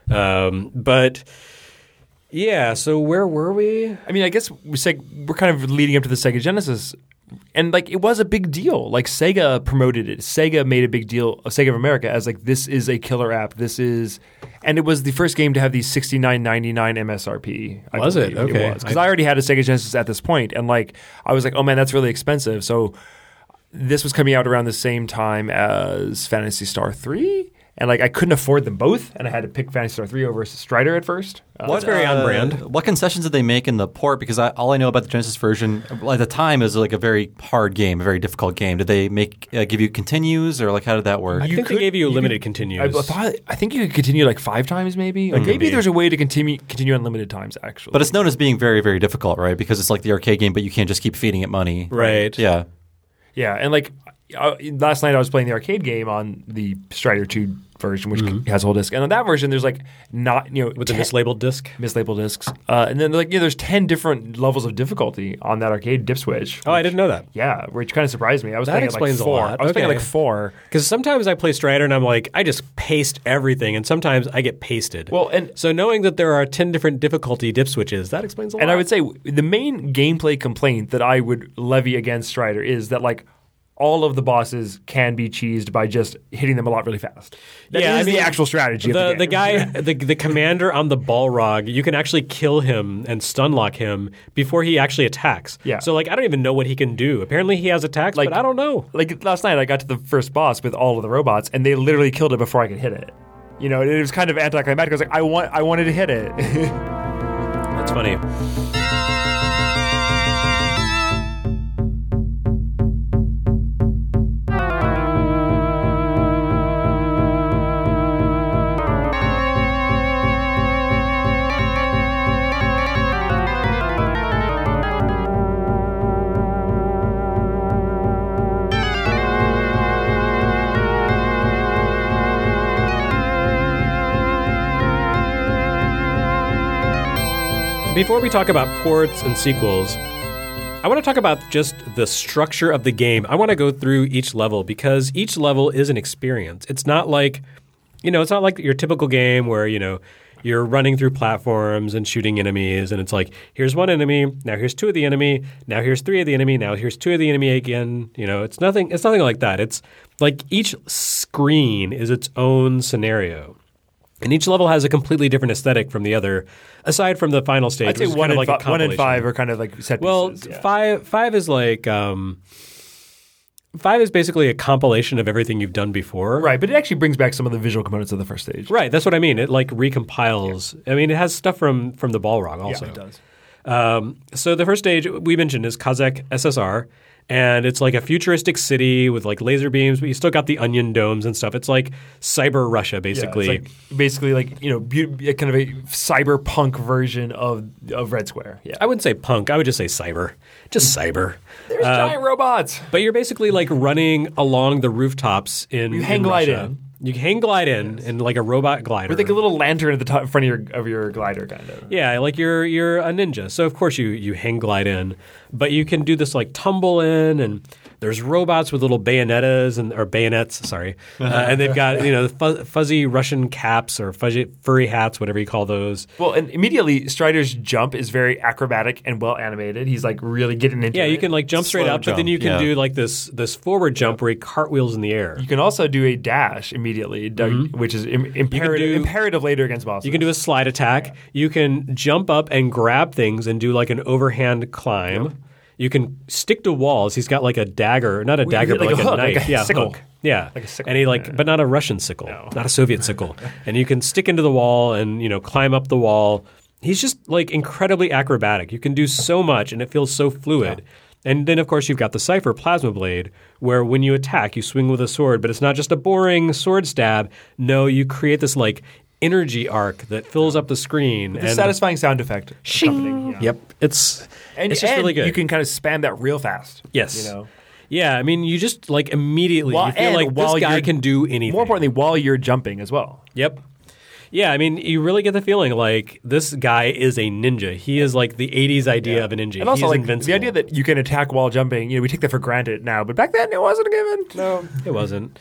But yeah, so where were we? I mean, I guess we're kind of leading up to the Sega Genesis, and like it was a big deal. Like Sega promoted it. Sega made a big deal of Sega of America as like this is a killer app. And it was the first game to have the $69.99 MSRP. Was it? Okay. It was because I already had a Sega Genesis at this point, and like I was like, oh man, that's really expensive. So this was coming out around the same time as Phantasy Star 3. And like I couldn't afford them both, and I had to pick Phantasy Star 3 over Strider at first. That's very on brand. What concessions did they make in the port? Because all I know about the Genesis version at the time is like a very hard game, a very difficult game. Did they give you continues, or like how did that work? I think they gave you limited continues. I think you could continue like 5 times maybe. Like maybe there's a way to continue unlimited times actually. But it's known as being very, very difficult, right? Because it's like the arcade game, but you can't just keep feeding it money. Right. Yeah. Yeah, and like last night I was playing the arcade game on the Strider 2 version, which has a whole disc, and on that version there's like not with the mislabeled disc, discs, and then like there's 10 different levels of difficulty on that arcade dip switch. I didn't know that. Yeah, which kind of surprised me. I was that playing explains like 4. a lot. I was playing like 4 because sometimes I play Strider and I'm like I just paste everything, and sometimes I get pasted. Well, and so knowing that there are 10 different difficulty dip switches, that explains a lot. And I would say the main gameplay complaint that I would levy against Strider is that like all of the bosses can be cheesed by just hitting them a lot really fast. That is the actual strategy. The guy, the commander on the Balrog, you can actually kill him and stun lock him before he actually attacks. Yeah. So like I don't even know what he can do. Apparently he has attacks, but I don't know. Like last night I got to the first boss with all of the robots, and they literally killed it before I could hit it. It was kind of anticlimactic. I was like, I wanted to hit it. That's funny. Before we talk about ports and sequels, I want to talk about just the structure of the game. I want to go through each level because each level is an experience. It's not like, it's not like your typical game where, you're running through platforms and shooting enemies and it's like, here's one enemy, now here's 2 of the enemy, now here's 3 of the enemy, now here's 2 of the enemy again. It's nothing like that. It's like each screen is its own scenario. And each level has a completely different aesthetic from the other, aside from the final stage. I'd say 1 and 5 are kind of like set pieces. Well, yeah. 5 is like 5 is basically a compilation of everything you've done before. Right, but it actually brings back some of the visual components of the first stage. Right, that's what I mean. It like recompiles. Yeah. I mean, it has stuff from the Balrog also. Yeah, it does. So the first stage we mentioned is Kazakh SSR. And it's like a futuristic city with like laser beams, but you still got the onion domes and stuff. It's like cyber Russia, basically. Yeah, it's basically kind of a cyberpunk version of Red Square. Yeah, I wouldn't say punk. I would just say cyber. Just cyber. There's giant robots. But you're basically like running along the rooftops in You hang glide Russia. in. You hang glide in like a robot glider. With like a little lantern at the top front of your glider, kind of. Yeah, like you're a ninja. So of course you hang glide in, but you can do this like tumble in, and There's robots with little bayonets, and they've got fuzzy Russian caps or furry hats, whatever you call those. Well, and immediately Strider's jump is very acrobatic and well animated. He's like really getting into it. Yeah, you can like jump straight Slow up, but then jump, you can yeah. do like this forward jump where he cartwheels in the air. You can also do a dash immediately, which is imperative later against bosses. You can do a slide attack. You can jump up and grab things and do like an overhand climb. Yep. You can stick to walls. He's got like a dagger, not a dagger, but like a hook, knife. like a sickle. Hook. Yeah. Like a sickle. And he but not a Russian sickle, not a Soviet sickle. And you can stick into the wall and, climb up the wall. He's just like incredibly acrobatic. You can do so much and it feels so fluid. Yeah. And then, of course, you've got the Cypher Plasma Blade, where when you attack, you swing with a sword, but it's not just a boring sword stab. No, you create this like energy arc that fills up the screen. With a satisfying sound effect. Shing. Yep. It's just really good. You can kind of spam that real fast. Yes. Yeah, I mean, you just like immediately you feel like this guy can do anything. More importantly, while you're jumping as well. Yep. Yeah, I mean, you really get the feeling like this guy is a ninja. He is like the 80s idea of a ninja. And also, He's like, invincible. the idea that you can attack while jumping, we take that for granted now, but back then it wasn't a given. No, it wasn't.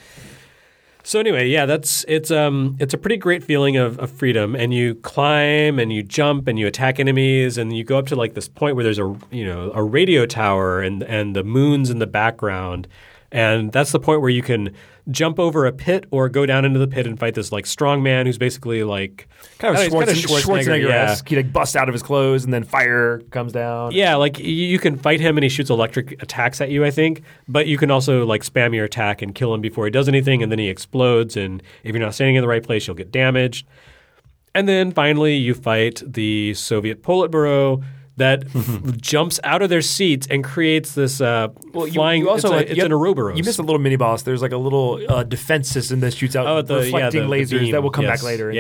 So anyway, yeah, it's a pretty great feeling of freedom, and you climb and you jump and you attack enemies, and you go up to like this point where there's a radio tower and the moon's in the background, and that's the point where you can jump over a pit or go down into the pit and fight this like strong man who's basically like kind of Schwarzenegger-esque. Yeah. He like busts out of his clothes and then fire comes down. Yeah, like you can fight him and he shoots electric attacks at you, I think. But you can also like spam your attack and kill him before he does anything, and then he explodes. And if you're not standing in the right place, you'll get damaged. And then finally, you fight the Soviet Politburo that jumps out of their seats and creates this flying. You also it's an Ouroboros. You missed a little mini boss. There's like a little defense system that shoots out reflecting lasers that will come back later.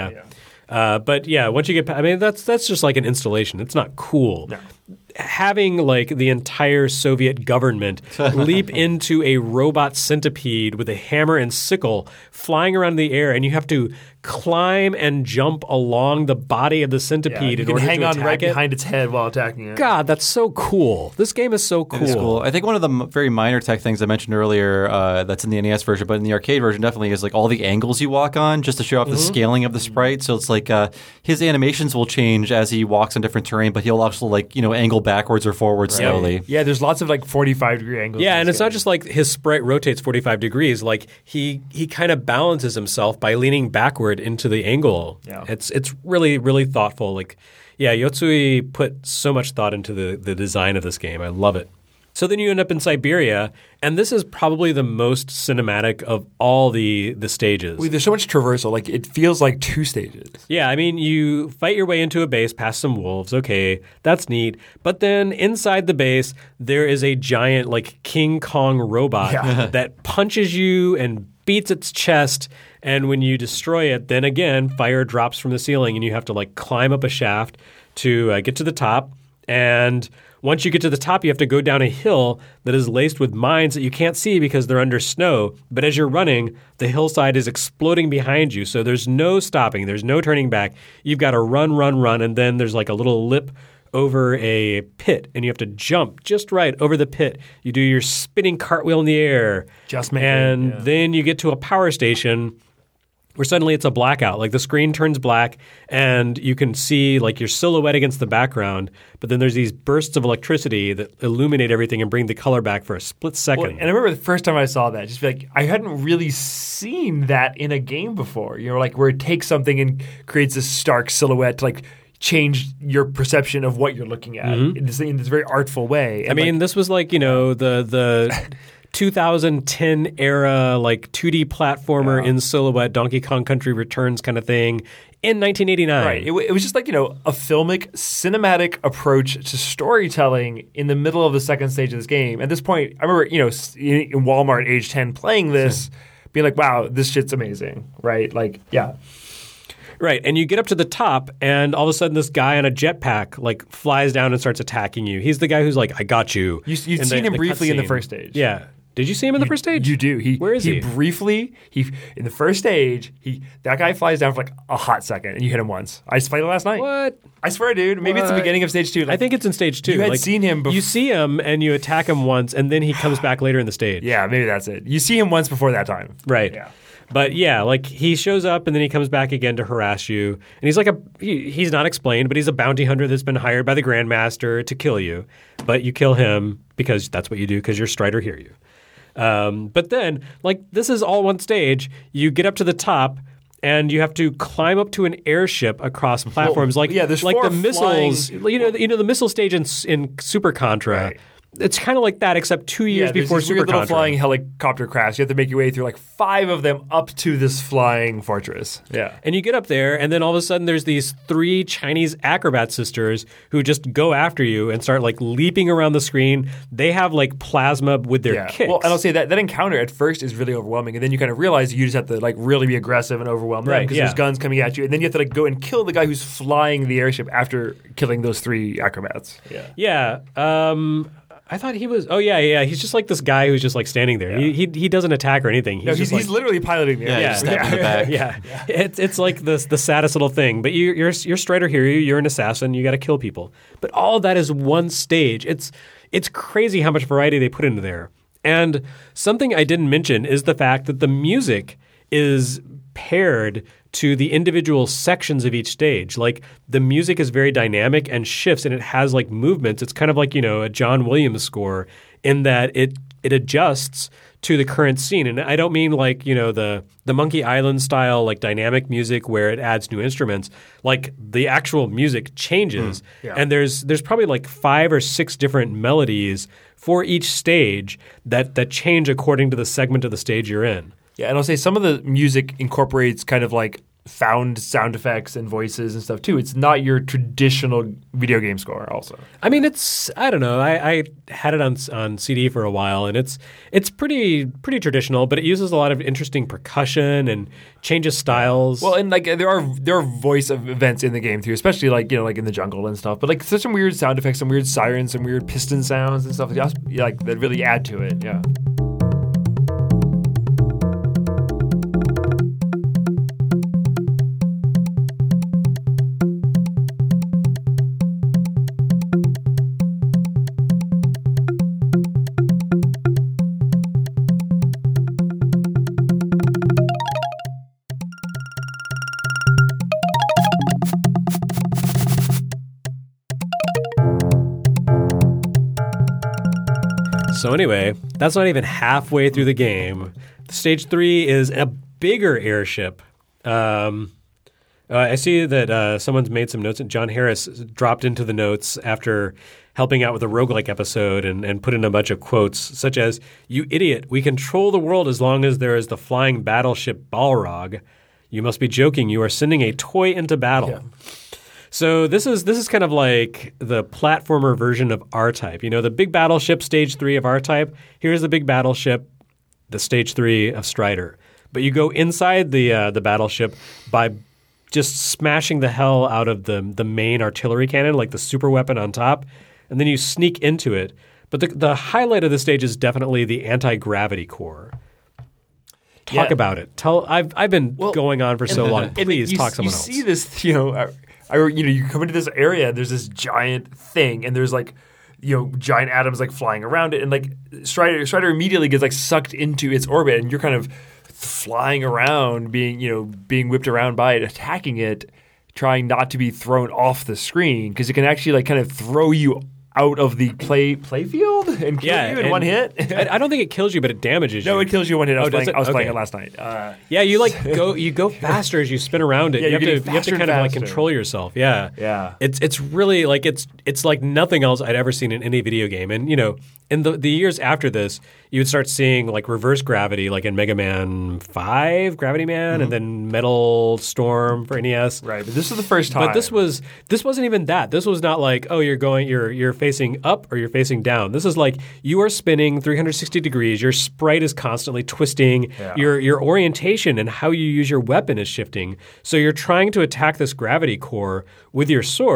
But yeah, once you get, I mean, that's just like an installation. It's not cool. No. Having like the entire Soviet government leap into a robot centipede with a hammer and sickle flying around in the air, and you have to climb and jump along the body of the centipede in order to attack it. You can hang on right behind its head while attacking it. God, that's so cool. This game is so cool. It is cool. I think one of the very minor tech things I mentioned earlier that's in the NES version, but in the arcade version definitely is like all the angles you walk on just to show off the scaling of the sprite. So it's like his animations will change as he walks on different terrain, but he'll also like, angle backwards or forwards slowly. Yeah, there's lots of like 45-degree angles. Yeah, and it's not just like his sprite rotates 45 degrees. Like he kind of balances himself by leaning backward into the angle. Yeah. It's really, really thoughtful. Like, yeah, Yotsui put so much thought into the design of this game. I love it. So then you end up in Siberia, and this is probably the most cinematic of all the stages. There's so much traversal. Like, it feels like 2 stages. Yeah, I mean, you fight your way into a base past some wolves. Okay, that's neat. But then inside the base, there is a giant, like, King Kong robot that punches you and beats its chest. And when you destroy it, then again, fire drops from the ceiling, and you have to, like, climb up a shaft to get to the top. And once you get to the top, you have to go down a hill that is laced with mines that you can't see because they're under snow. But as you're running, the hillside is exploding behind you. So there's no stopping. There's no turning back. You've got to run. And then there's like a little lip over a pit, and you have to jump just right over the pit. You do your spinning cartwheel in the air. Then you get to a power station where suddenly it's a blackout. Like the screen turns black and you can see like your silhouette against the background, but then there's these bursts of electricity that illuminate everything and bring the color back for a split second. Well, and I remember the first time I saw that, just like I hadn't really seen that in a game before. Like where it takes something and creates this stark silhouette to like change your perception of what you're looking at in this very artful way. And I mean, this was like, the 2010 era like 2D platformer in silhouette Donkey Kong Country Returns kind of thing in 1989. Right. It was just like, a filmic, cinematic approach to storytelling in the middle of the second stage of this game. At this point, I remember, in Walmart age 10 playing this, being like, wow, this shit's amazing. Right? Like, yeah. Right, and you get up to the top, and all of a sudden this guy on a jetpack like flies down and starts attacking you. He's the guy who's like, I got you. You've seen him briefly in the first stage. Yeah. Did you see him in the first stage? You do. Where is he? Briefly, in the first stage, that guy flies down for like a hot second, and you hit him once. I just played it last night. What? I swear, dude. Maybe it's the beginning of stage 2. Like, I think it's in stage 2. You had seen him before. You see him and you attack him once, and then he comes back later in the stage. Yeah, maybe that's it. You see him once before that time. Right. Yeah. But yeah, like he shows up and then he comes back again to harass you. And he's like he's not explained, but he's a bounty hunter that's been hired by the Grandmaster to kill you. But you kill him because that's what you do because you're Strider Hiryu. But then, like, this is all one stage. You get up to the top, and you have to climb up to an airship across platforms. there's like four the missiles. flying- You know the missile stage in Super Contra. Right. It's kind of like that, except 2 years before Super Super little Contra. flying helicopter crash. You have to make your way through like 5 of them up to this flying fortress. Yeah. And you get up there, and then all of a sudden there's these 3 Chinese acrobat sisters who just go after you and start like leaping around the screen. They have like plasma with their kicks. Well, and I'll say that encounter at first is really overwhelming, and then you kind of realize you just have to like really be aggressive and overwhelm them Right, because yeah. there's guns coming at you, and then you have to like go and kill the guy who's flying the airship after killing those 3 acrobats. Yeah. Yeah. I thought he was. Oh yeah. He's just like this guy who's just like standing there. Yeah. He doesn't attack or anything. He's No, just he's literally piloting the Yeah, airship. just stab in the back. yeah. It's like the saddest little thing. But you're Strider Hiryu. You're an assassin. You got to kill people. But all of that is one stage. It's crazy how much variety they put into there. And something I didn't mention is the fact that the music is paired to the individual sections of each stage. Like the music is very dynamic and shifts, and it has like movements. It's kind of like, a John Williams score in that it adjusts to the current scene. And I don't mean like, the Monkey Island style like dynamic music where it adds new instruments. Like the actual music changes. And there's probably like 5 or 6 different melodies for each stage that change according to the segment of the stage you're in. Yeah, and I'll say some of the music incorporates kind of like found sound effects and voices and stuff too. It's not your traditional video game score also. I mean, I don't know. I had it on CD for a while, and it's pretty traditional, but it uses a lot of interesting percussion and changes styles. Well, and like there are voice of events in the game too, especially like like in the jungle and stuff. But like such some weird sound effects, some weird sirens, some weird piston sounds and stuff like that really add to it. Yeah. So anyway, that's not even halfway through the game. Stage 3 is a bigger airship. I see that someone's made some notes. John Harris dropped into the notes after helping out with a roguelike episode and put in a bunch of quotes, such as, "You idiot, we control the world as long as there is the flying battleship Balrog. You must be joking. You are sending a toy into battle." Yeah. So this is kind of like the platformer version of R-Type. The big battleship, stage 3 of R-Type. Here's the big battleship, the stage 3 of Strider. But you go inside the battleship by just smashing the hell out of the main artillery cannon, like the super weapon on top, and then you sneak into it. But the highlight of the stage is definitely the anti-gravity core. Talk about it. I've been going on for so long. Please talk someone else. You see this, you come into this area, there's this giant thing, and there's like, giant atoms like flying around it, and like Strider immediately gets like sucked into its orbit, and you're kind of flying around, being whipped around by it, attacking it, trying not to be thrown off the screen because it can actually like kind of throw you out of the play field and kill you in one hit. I don't think it kills you, but it damages you. No, it kills you in one hit. I was playing Okay. it last night. Yeah, you go faster as you spin around it. Yeah, you you're have to kind of like control yourself. Yeah. Yeah. It's really like it's like nothing else I'd ever seen in any video game. And in the years after this, you would start seeing like reverse gravity, like in Mega Man 5, Gravity Man, and then Metal Storm for NES. Right, but this is the first time. But this wasn't even that. This was not like, oh, you're facing up or you're facing down. This is like you are spinning 360 degrees. Your sprite is constantly twisting. Yeah. Your orientation and how you use your weapon is shifting. So you're trying to attack this gravity core with your sword,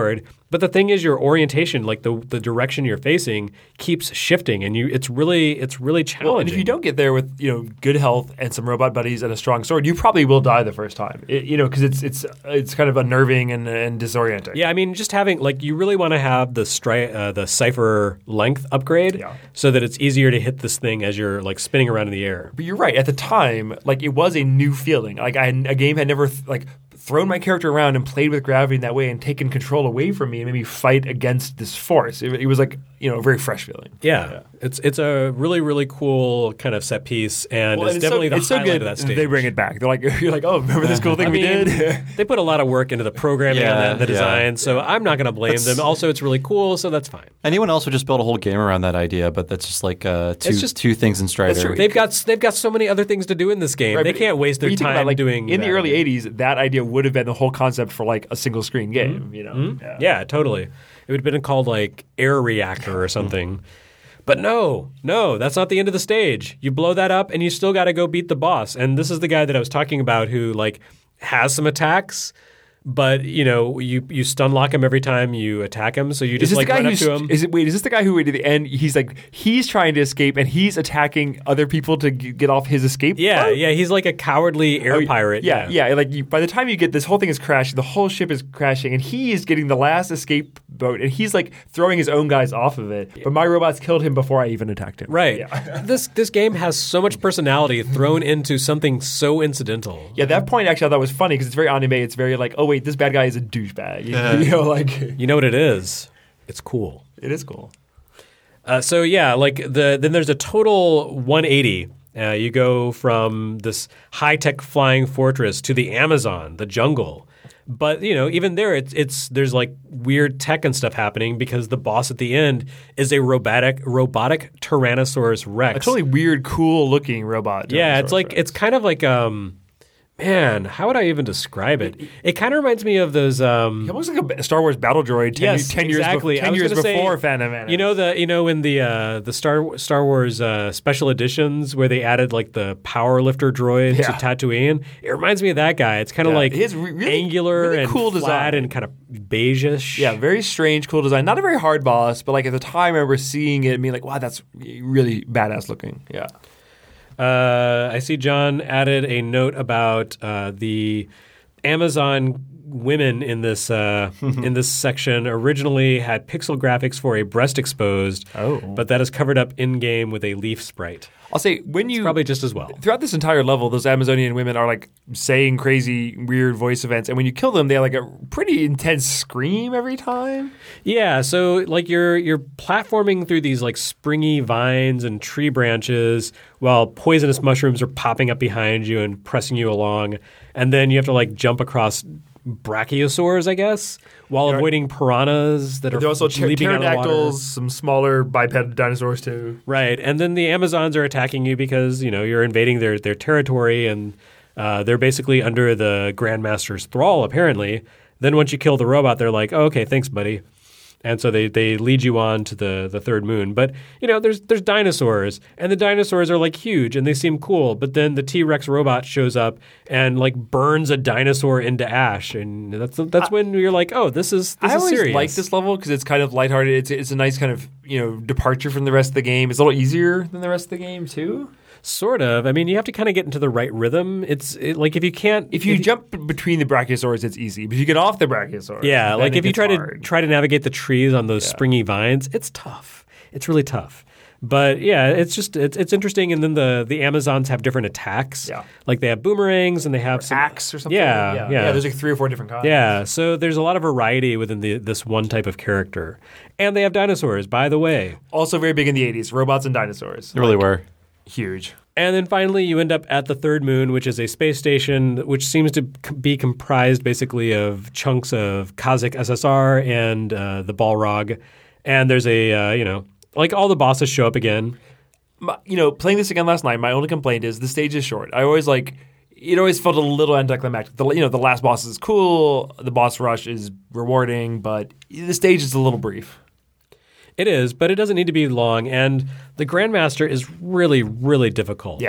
But the thing is, your orientation, like the direction you're facing, keeps shifting, and it's really challenging. Well, and if you don't get there with good health and some robot buddies and a strong sword, you probably will die the first time. Because it's kind of unnerving and disorienting. Yeah, I mean, just having you really want to have the cipher length upgrade, so that it's easier to hit this thing as you're spinning around in the air. But you're right. At the time, it was a new feeling. A game had never thrown my character around and played with gravity in that way and taken control away from me and made me fight against this force. It was a very fresh feeling. Yeah. It's a really, really cool kind of set piece, and it's definitely the highlight of that stage. They bring it back. They're you're oh, remember this cool thing we did? They put a lot of work into the programming and the design, so I'm not going to blame them. Also, it's really cool, so that's fine. Anyone else would just build a whole game around that idea, but that's just two things in Strider. They've got so many other things to do in this game. Right, they can't waste their time doing. In the early '80s, that idea would have been the whole concept for a single screen game. Mm-hmm. Yeah, totally. It would have been called Air Reactor or something. But no, that's not the end of the stage. You blow that up and you still got to go beat the boss. And this is the guy that I was talking about who has some attacks, but you stun lock him every time you attack him. So you just run up to him. Is this the guy who at the end he's trying to escape and he's attacking other people to get off his escape? Yeah, he's like a cowardly air pirate. Yeah. By the time you get this whole thing is crashing, the whole ship is crashing, and he is getting the last escape boat, and he's throwing his own guys off of it. But my robots killed him before I even attacked him. Right. Yeah. This game has so much personality thrown into something so incidental. Yeah, that point actually I thought was funny because it's very anime. It's very oh wait, this bad guy is a douchebag. You know what it is? It's cool. It is cool. Then there's a total 180. You go from this high-tech flying fortress to the Amazon, the jungle. But even there, there's weird tech and stuff happening because the boss at the end is a robotic Tyrannosaurus Rex. A totally weird, cool-looking robot. Yeah, it's kind of man, how would I even describe it? It kind of reminds me of those. It looks like a Star Wars battle droid. 10 years before Phantom Menace. In the Star Wars special editions where they added the power lifter droid to Tatooine. It reminds me of that guy. It's kind of angular really and cool flat design. and kind of beigeish. Yeah, very strange, cool design. Not a very hard boss, but at the time I remember seeing it and being wow, that's really badass looking. Yeah. I see John added a note about the Amazon women in this section originally had pixel graphics for a breast exposed, but that is covered up in game with a leaf sprite. I'll say it's probably just as well. Throughout this entire level, those Amazonian women are saying crazy, weird voice events, and when you kill them, they have a pretty intense scream every time. Yeah, so you're platforming through these springy vines and tree branches while poisonous mushrooms are popping up behind you and pressing you along, and then you have to jump across brachiosaurs, I guess, while avoiding piranhas that are also leaping out of the water. Pterodactyls, some smaller biped dinosaurs too. Right, and then the Amazons are attacking you because you're invading their territory, and they're basically under the Grandmaster's thrall, apparently. Then once you kill the robot, they're like, oh, okay, thanks, buddy. And so they lead you on to the third moon. But, there's dinosaurs, and the dinosaurs are huge, and they seem cool. But then the T-Rex robot shows up and burns a dinosaur into ash. And that's when you're oh, this is serious. I always like this level because it's kind of lighthearted. It's a nice kind of, departure from the rest of the game. It's a little easier than the rest of the game, too. Sort of. I mean, you have to kind of get into the right rhythm. If you jump between the brachiosaurs, it's easy. But if you get off the brachiosaurs, if you try to navigate the trees on those springy vines, it's tough. It's really tough. But it's interesting. And then the Amazons have different attacks. Yeah. They have boomerangs and they have some axe or something. Yeah. There's 3 or 4 different kinds. Yeah. So there's a lot of variety within this one type of character. And they have dinosaurs, by the way. Also very big in the 80s. Robots and dinosaurs. They really were. Huge. And then finally, you end up at the third moon, which is a space station which seems to be comprised basically of chunks of Kazakh SSR and the Balrog. And there's all the bosses show up again. Playing this again last night, my only complaint is the stage is short. I always it always felt a little anticlimactic. The last boss is cool, the boss rush is rewarding, but the stage is a little brief. It is, but it doesn't need to be long. And the Grandmaster is really, really difficult. Yeah.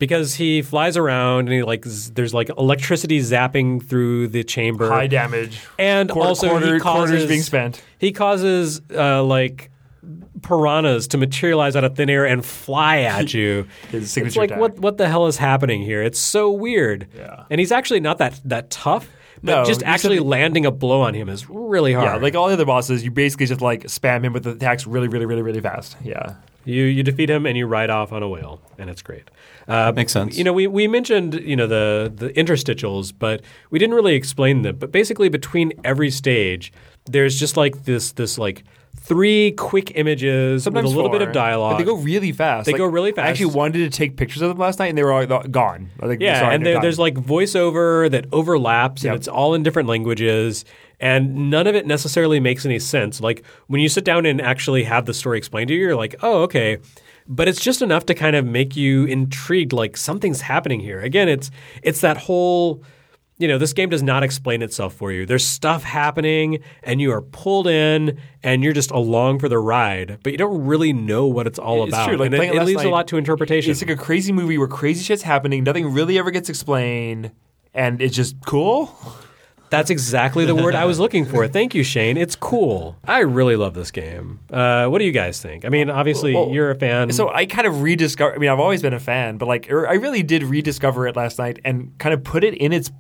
Because he flies around and there's like electricity zapping through the chamber. High damage. And also quarters being spent. He causes like piranhas to materialize out of thin air and fly at you. His signature it's like attack. what the hell is happening here? It's so weird. Yeah. And he's actually not that tough. But No, just he's actually something- landing a blow on him is really hard. Yeah, like all the other bosses, you basically just like spam him with the attacks really, really, really, really fast. Yeah. You defeat him and you ride off on a whale, and it's great. Makes sense. You know, we mentioned the interstitials, but we didn't really explain them. But basically, between every stage, there's just like this like 3 quick images Sometimes with a little bit 4, of dialogue. But they go really fast. They go really fast. I actually wanted to take pictures of them last night, and they were all gone. Like, Yeah, sorry, and no time. there's like voiceover that overlaps, Yep. and it's all in different languages, and none of it necessarily makes any sense. Like when you sit down and actually have the story explained to you, you're like, oh, okay. But it's just enough to kind of make you intrigued, like something's happening here. Again, it's that whole, this game does not explain itself for you. There's stuff happening, and you are pulled in, and you're just along for the ride, but you don't really know what it's all It's about. true. Like, And playing it it last leaves a night, lot to interpretation. It's like a crazy movie where crazy shit's happening, nothing really ever gets explained, and it's just cool. That's exactly the word I was looking for. Thank you, Shane. It's cool. I really love this game. What do you guys think? I mean, obviously, Well, you're a fan. So I kind of rediscovered. I mean, I've always been a fan, but I really did rediscover it last night and kind of put it in its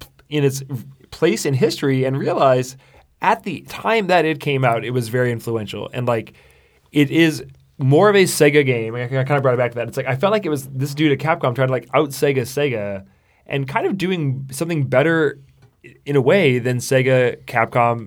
place in history and realize at the time that it came out, it was very influential and it is more of a Sega game. I kind of brought it back to that. It's like I felt like it was this dude at Capcom trying to out Sega and kind of doing something better in a way than Sega, Capcom,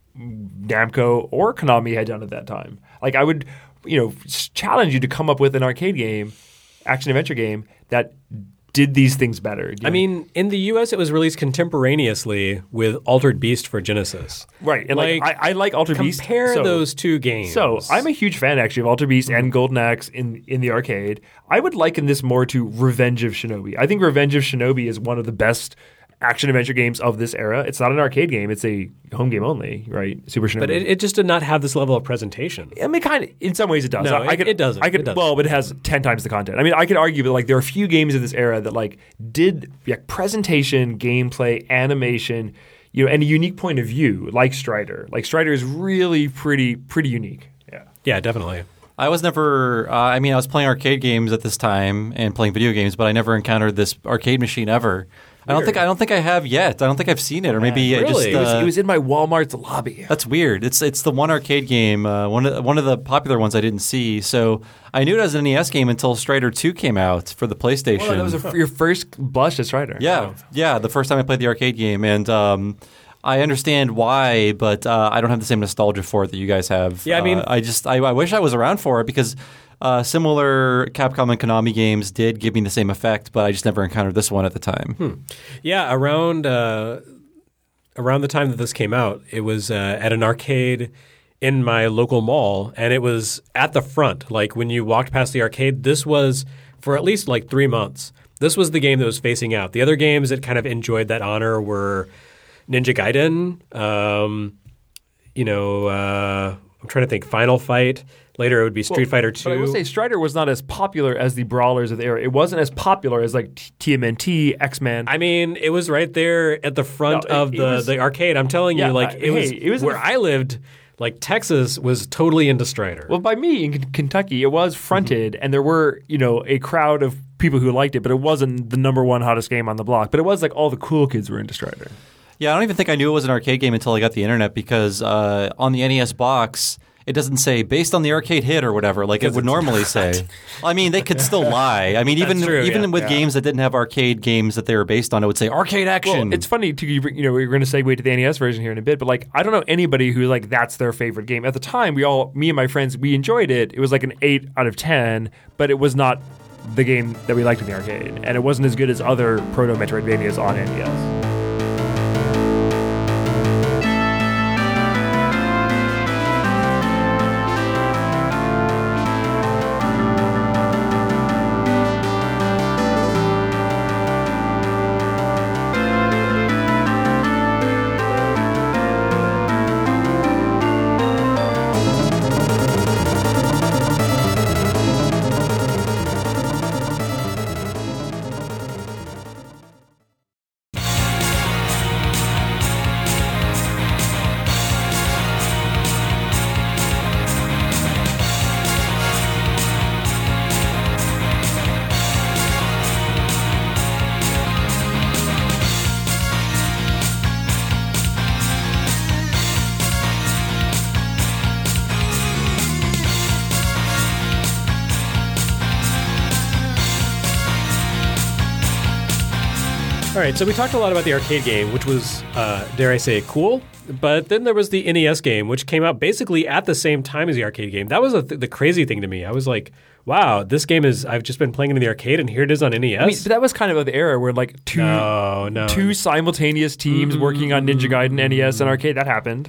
Namco, or Konami had done at that time. Like I would, challenge you to come up with an arcade game, action adventure game that did these things better. I mean, in the U.S., it was released contemporaneously with Altered Beast for Genesis. Right, and I like Altered Beast. Compare those two games. So I'm a huge fan actually of Altered Beast and Golden Axe in the arcade. I would liken this more to Revenge of Shinobi. I think Revenge of Shinobi is one of the best action adventure games of this era. It's not an arcade game; it's a home game only, right? Super Shinobi. But it just did not have this level of presentation. I mean, kind of. In some ways, it does. No, it doesn't. It doesn't. Well, but it has 10 times the content. I mean, I could argue that there are a few games in this era that did presentation, gameplay, animation, and a unique point of view, like Strider. Strider is really pretty unique. Yeah. Yeah, definitely. I was never. I was playing arcade games at this time and playing video games, but I never encountered this arcade machine ever. I don't think I have yet. I don't think I've seen it, or maybe I just. Really? It was in my Walmart's lobby. That's weird. It's the one arcade game, one of the popular ones I didn't see. So I knew it as an NES game until Strider 2 came out for the PlayStation. Well, that was your first blush at Strider. Yeah, the first time I played the arcade game, and I understand why, but I don't have the same nostalgia for it that you guys have. Yeah, I mean, I wish I was around for it because similar Capcom and Konami games did give me the same effect, but I just never encountered this one at the time. Yeah, around the time that this came out, it was at an arcade in my local mall, and it was at the front. Like when you walked past the arcade, this was for at least 3 months. This was the game that was facing out. The other games that kind of enjoyed that honor were Ninja Gaiden. I'm trying to think. Final Fight. Later, it would be Street Fighter 2. But I will say Strider was not as popular as the brawlers of the era. It wasn't as popular as TMNT, X-Men. I mean, it was right there at the front of the arcade. I'm telling you, it was where I lived. Texas was totally into Strider. Well, by me in Kentucky, it was fronted, and there were a crowd of people who liked it, but it wasn't the number one hottest game on the block. But it was all the cool kids were into Strider. Yeah, I don't even think I knew it was an arcade game until I got the internet because on the NES box, it doesn't say based on the arcade hit or whatever like it would normally say. I mean, they could still lie. I mean, even with games that didn't have arcade games that they were based on, it would say arcade action. Well, it's funny too. We're going to segue to the NES version here in a bit, but I don't know anybody who that's their favorite game. At the time, me and my friends, we enjoyed it. It was an 8 out of 10, but it was not the game that we liked in the arcade, and it wasn't as good as other proto Metroidvanias on NES. All right, so we talked a lot about the arcade game, which was, dare I say, cool. But then there was the NES game, which came out basically at the same time as the arcade game. That was the crazy thing to me. I was like, wow, this game I've just been playing it in the arcade, and here it is on NES. I mean, but that was kind of the era where like two simultaneous teams working on Ninja Gaiden, NES, and arcade. That happened,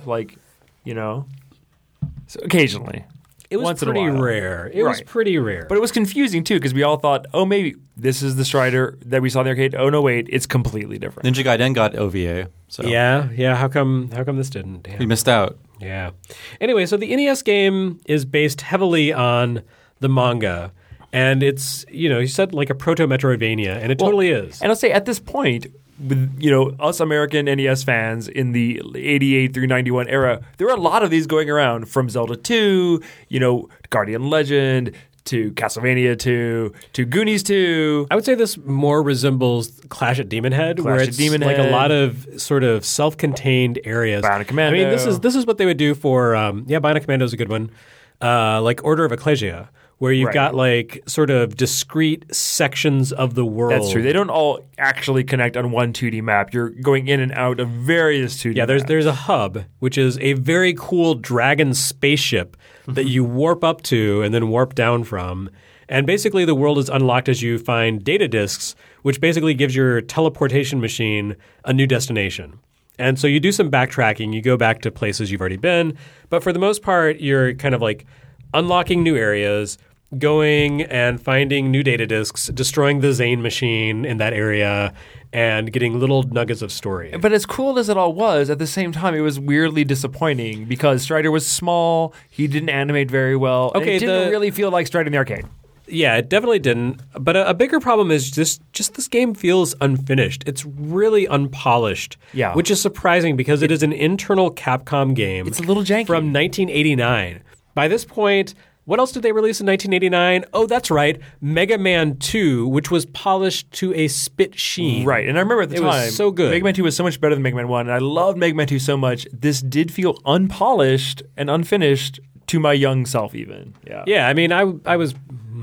so occasionally. It was Once in a pretty while. rare. It was pretty rare. But it was confusing too because we all thought, oh, maybe this is the Strider that we saw in the arcade. Oh no, wait, it's completely different. Ninja Gaiden got OVA. So yeah. How come this didn't? Damn. we missed out. Yeah. Anyway, so the NES game is based heavily on the manga. And it's, you said like a proto-Metroidvania, and it totally is. And I'll say at this point, with us American NES fans in the 88 through 91 era, there were a lot of these going around from Zelda 2, Guardian Legend, to Castlevania 2, to Goonies 2. I would say this more resembles Clash at Demon Head, where it's like a lot of sort of self-contained areas. Bionic Commando. I mean, this is what they would do for Bionic Commando is a good one. Like Order of Ecclesia, where you've got like sort of discrete sections of the world. That's true. They don't all actually connect on one 2D map. You're going in and out of various 2D maps. There's a hub, which is a very cool dragon spaceship that you warp up to and then warp down from. And basically the world is unlocked as you find data disks, which basically gives your teleportation machine a new destination. And so you do some backtracking. You go back to places you've already been. But for the most part, you're kind of like unlocking new areas, going and finding new data disks, destroying the Zane machine in that area, and getting little nuggets of story. But as cool as it all was, at the same time, it was weirdly disappointing because Strider was small, he didn't animate very well, and it didn't really feel like Strider in the arcade. Yeah, it definitely didn't. But a bigger problem is just this game feels unfinished. It's really unpolished, which is surprising because it is an internal Capcom game. It's a little janky. From 1989. By this point, what else did they release in 1989? Oh, that's right, Mega Man 2, which was polished to a spit sheen. Right, and I remember at the time, it was so good. Mega Man 2 was so much better than Mega Man 1, and I loved Mega Man 2 so much. This did feel unpolished and unfinished to my young self even. Yeah, I mean, I was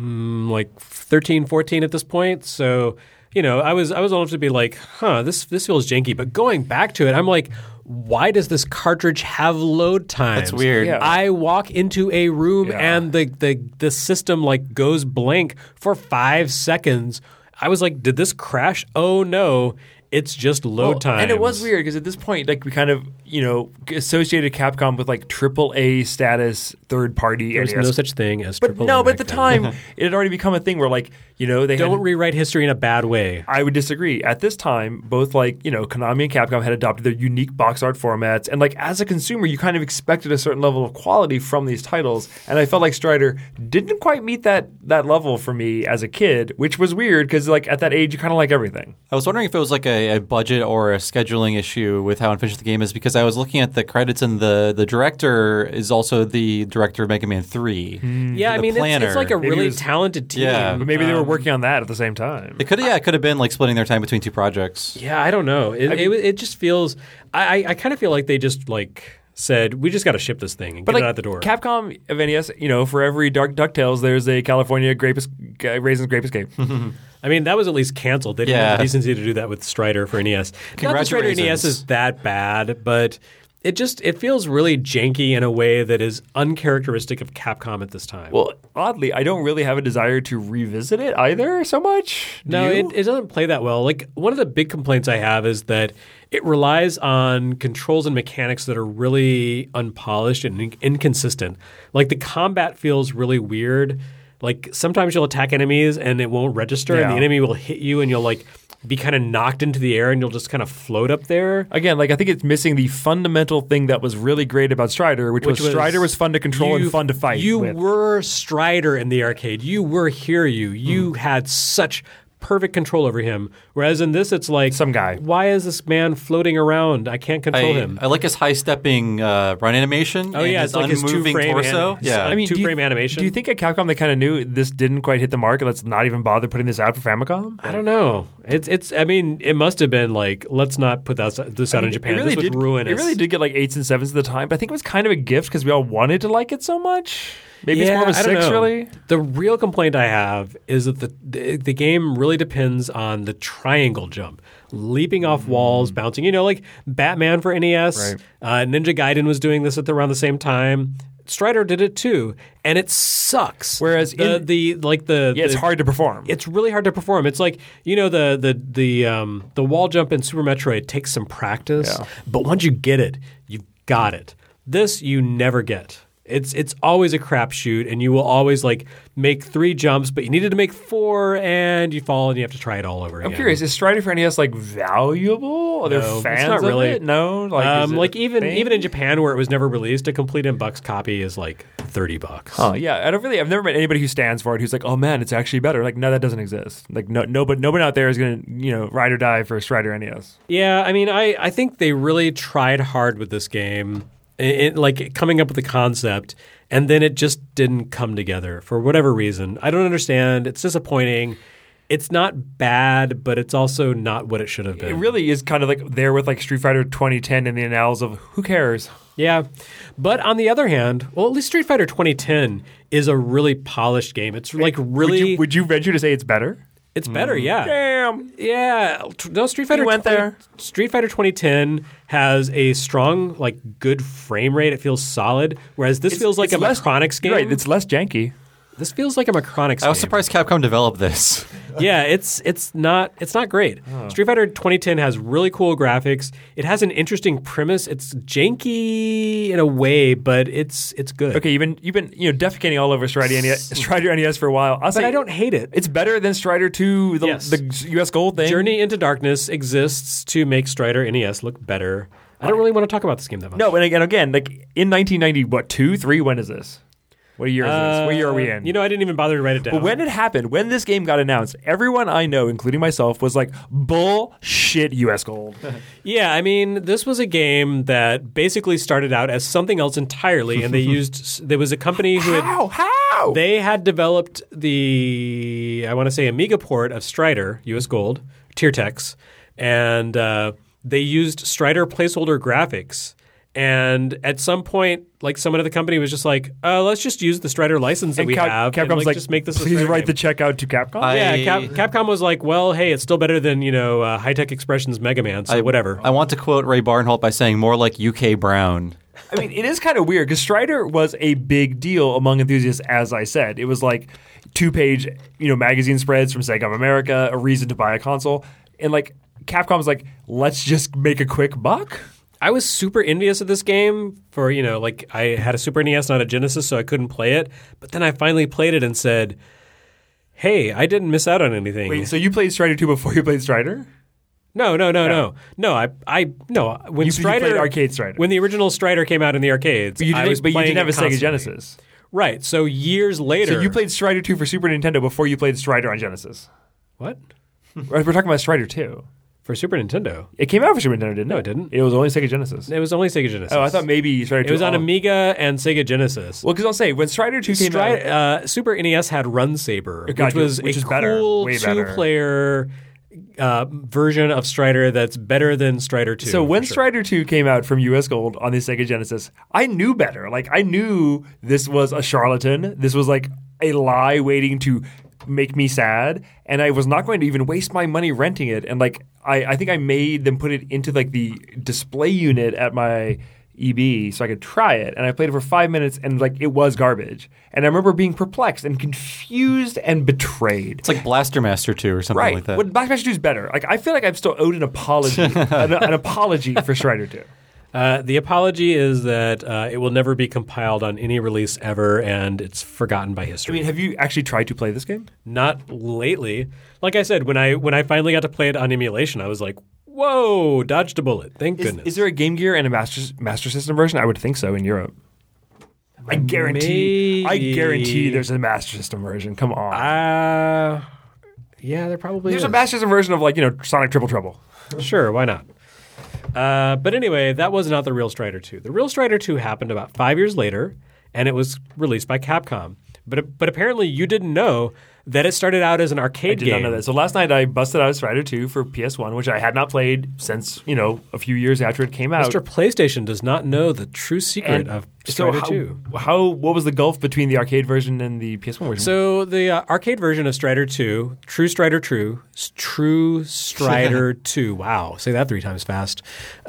like 13, 14 at this point, so I was old enough to be like, this feels janky. But going back to it, I'm like, why does this cartridge have load times? That's weird. Yeah. I walk into a room and the system like goes blank for 5 seconds. I was like, did this crash? Oh no. It's just load time. And it was weird because at this point, like we kind of, associated Capcom with like AAA status third party. There's no such thing as AAA. But at the time, it had already become a thing where like, they don't rewrite history in a bad way. I would disagree. At this time, both like, Konami and Capcom had adopted their unique box art formats. And like as a consumer, you kind of expected a certain level of quality from these titles. And I felt like Strider didn't quite meet that level for me as a kid, which was weird because like at that age, you kind of like everything. I was wondering if it was like a budget or a scheduling issue with how unfinished the game is because I was looking at the credits and the director is also the director of Mega Man 3. Yeah, I mean, it's like a really talented team. Yeah. But maybe they were working on that at the same time. It could have been like splitting their time between two projects. Yeah, I don't know. It just feels I kind of feel like they just like said, we just got to ship this thing and get it out the door. Capcom of NES, for every Dark DuckTales, there's a California Raisins Grape Escape. I mean, that was at least canceled. They didn't have the decency to do that with Strider for NES. Not that Strider NES is that bad, but it feels really janky in a way that is uncharacteristic of Capcom at this time. Well, oddly, I don't really have a desire to revisit it either so much. No, it doesn't play that well. Like one of the big complaints I have is that it relies on controls and mechanics that are really unpolished and inconsistent. Like the combat feels really weird. Like sometimes you'll attack enemies and it won't register and the enemy will hit you and you'll like be kind of knocked into the air and you'll just kind of float up there. Again, like I think it's missing the fundamental thing that was really great about Strider, which was Strider was fun to control and fun to fight. You were Strider in the arcade. You were Hiryu. You had such perfect control over him. Whereas in this, it's like some guy. Why is this man floating around? I can't control him. I like his high-stepping run animation. Oh yeah, it's like his two-frame torso. Two-frame animation. Do you think at Capcom they kind of knew this didn't quite hit the mark? Let's not even bother putting this out for Famicom. I don't know. It's. I mean, it must have been like, let's not put this out in Japan. This would ruin us. It really did get like 8s and 7s at the time, but I think it was kind of a gift because we all wanted to like it so much. Maybe it's more of a 6, really? The real complaint I have is that the game really depends on the triangle jump. leaping off walls, bouncing. Like Batman for NES. Right. Ninja Gaiden was doing this around the same time. Strider did it too, and it sucks. Whereas it's hard to perform. It's really hard to perform. It's like the wall jump in Super Metroid takes some practice, but once you get it, you've got it. This you never get. It's always a crapshoot, and you will always make 3 jumps, but you needed to make 4, and you fall, and you have to try it all over again. I'm curious, is Strider for NES valuable? Are there fans not really. of it? No, even in Japan where it was never released, a complete in-box copy is $30. Oh yeah, I've never met anybody who stands for it who's like, oh man, it's actually better. No, that doesn't exist. Nobody out there is gonna ride or die for Strider NES. Yeah, I mean, I think they really tried hard with this game. Coming up with the concept, and then it just didn't come together for whatever reason. I don't understand. It's disappointing. It's not bad, but it's also not what it should have been. It really is kind of there with Street Fighter 2010 in the annals of who cares? Yeah. But on the other hand, at least Street Fighter 2010 is a really polished game. It's really... Would you venture to say it's better? It's better, yeah. Damn. Yeah. No, Street Fighter Street Fighter 2010 has a strong, good frame rate. It feels solid, whereas this feels like a Micronix game. Right, it's less janky. This feels like a Micronix game. I was surprised Capcom developed this. Yeah, it's not great. Oh. Street Fighter 2010 has really cool graphics. It has an interesting premise. It's janky in a way, but it's good. Okay, you've been defecating all over Strider NES for a while. But I don't hate it. It's better than Strider 2, the US Gold thing. Journey into Darkness exists to make Strider NES look better. I don't really want to talk about this game that much. No, and again, in 1990, 2, 3, when is this? What year is this? What year are we in? I didn't even bother to write it down. But when it happened, when this game got announced, everyone I know, including myself, was like, bullshit US Gold. Yeah, I mean, this was a game that basically started out as something else entirely, and there was a company who How? They had developed I want to say Amiga port of Strider, US Gold, Tiertex, and they used Strider placeholder graphics. And at some point, someone at the company was just like, let's just use the Strider license that we have. Capcom's and just make this please a write game. the check out to Capcom? Capcom was like, well, hey, it's still better than, High-Tech Expressions Mega Man, so whatever. I want to quote Ray Barnholt by saying more like UK Brown. I mean, it is kind of weird because Strider was a big deal among enthusiasts, as I said. It was 2-page, magazine spreads from Sega of America, a reason to buy a console. And Capcom's like, let's just make a quick buck? I was super envious of this game for, I had a Super NES, not a Genesis, so I couldn't play it. But then I finally played it and said, hey, I didn't miss out on anything. Wait, so you played Strider 2 before you played Strider? No. When you played Arcade Strider. When the original Strider came out in the arcades, but you didn't have a Sega Genesis. Right. So years later. So you played Strider 2 for Super Nintendo before you played Strider on Genesis. What? We're talking about Strider 2. For Super Nintendo. It came out for Super Nintendo, didn't it? No, it didn't. It was only Sega Genesis. It was only Sega Genesis. Oh, I thought maybe Strider 2. It was on Amiga and Sega Genesis. Well, because I'll say, when Strider 2 came out... Super NES had Run Saber, which was a cool better, way better. 2-player version of Strider that's better than Strider 2. So when Strider 2 came out from US Gold on the Sega Genesis, I knew better. I knew this was a charlatan. This was a lie waiting to make me sad, and I was not going to even waste my money renting it. And I think I made them put it into the display unit at my EB so I could try it. And I played it for 5 minutes, and it was garbage. And I remember being perplexed and confused and betrayed. It's like Blaster Master 2 or something like that. Well, Blaster Master 2 is better. I feel like I'm still owed an apology, an apology for Strider 2. The apology is that it will never be compiled on any release ever, and it's forgotten by history. I mean, have you actually tried to play this game? Not lately. Like I said, when I finally got to play it on emulation, I was like, whoa, dodged a bullet. Thank goodness. Is there a Game Gear and a Master System version? I would think so in Europe. I guarantee there's a Master System version. Come on. Yeah, there probably There's is. a Master System version of Sonic Triple Trouble. Sure, why not? But anyway, that was not the real Strider 2. The real Strider 2 happened about 5 years later, and it was released by Capcom. But apparently you didn't know that it started out as an arcade I did game. not know that. So last night I busted out Strider 2 for PS1, which I had not played since, a few years after it came out. Mr. PlayStation does not know the true secret of Strider 2. What was the gulf between the arcade version and the PS1 version? So the arcade version of Strider 2, True Strider 2, wow, say that 3 times fast.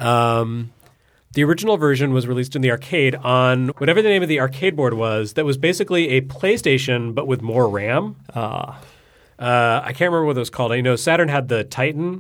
The original version was released in the arcade on whatever the name of the arcade board was that was basically a PlayStation but with more RAM. I can't remember what it was called. I know Saturn had the Titan,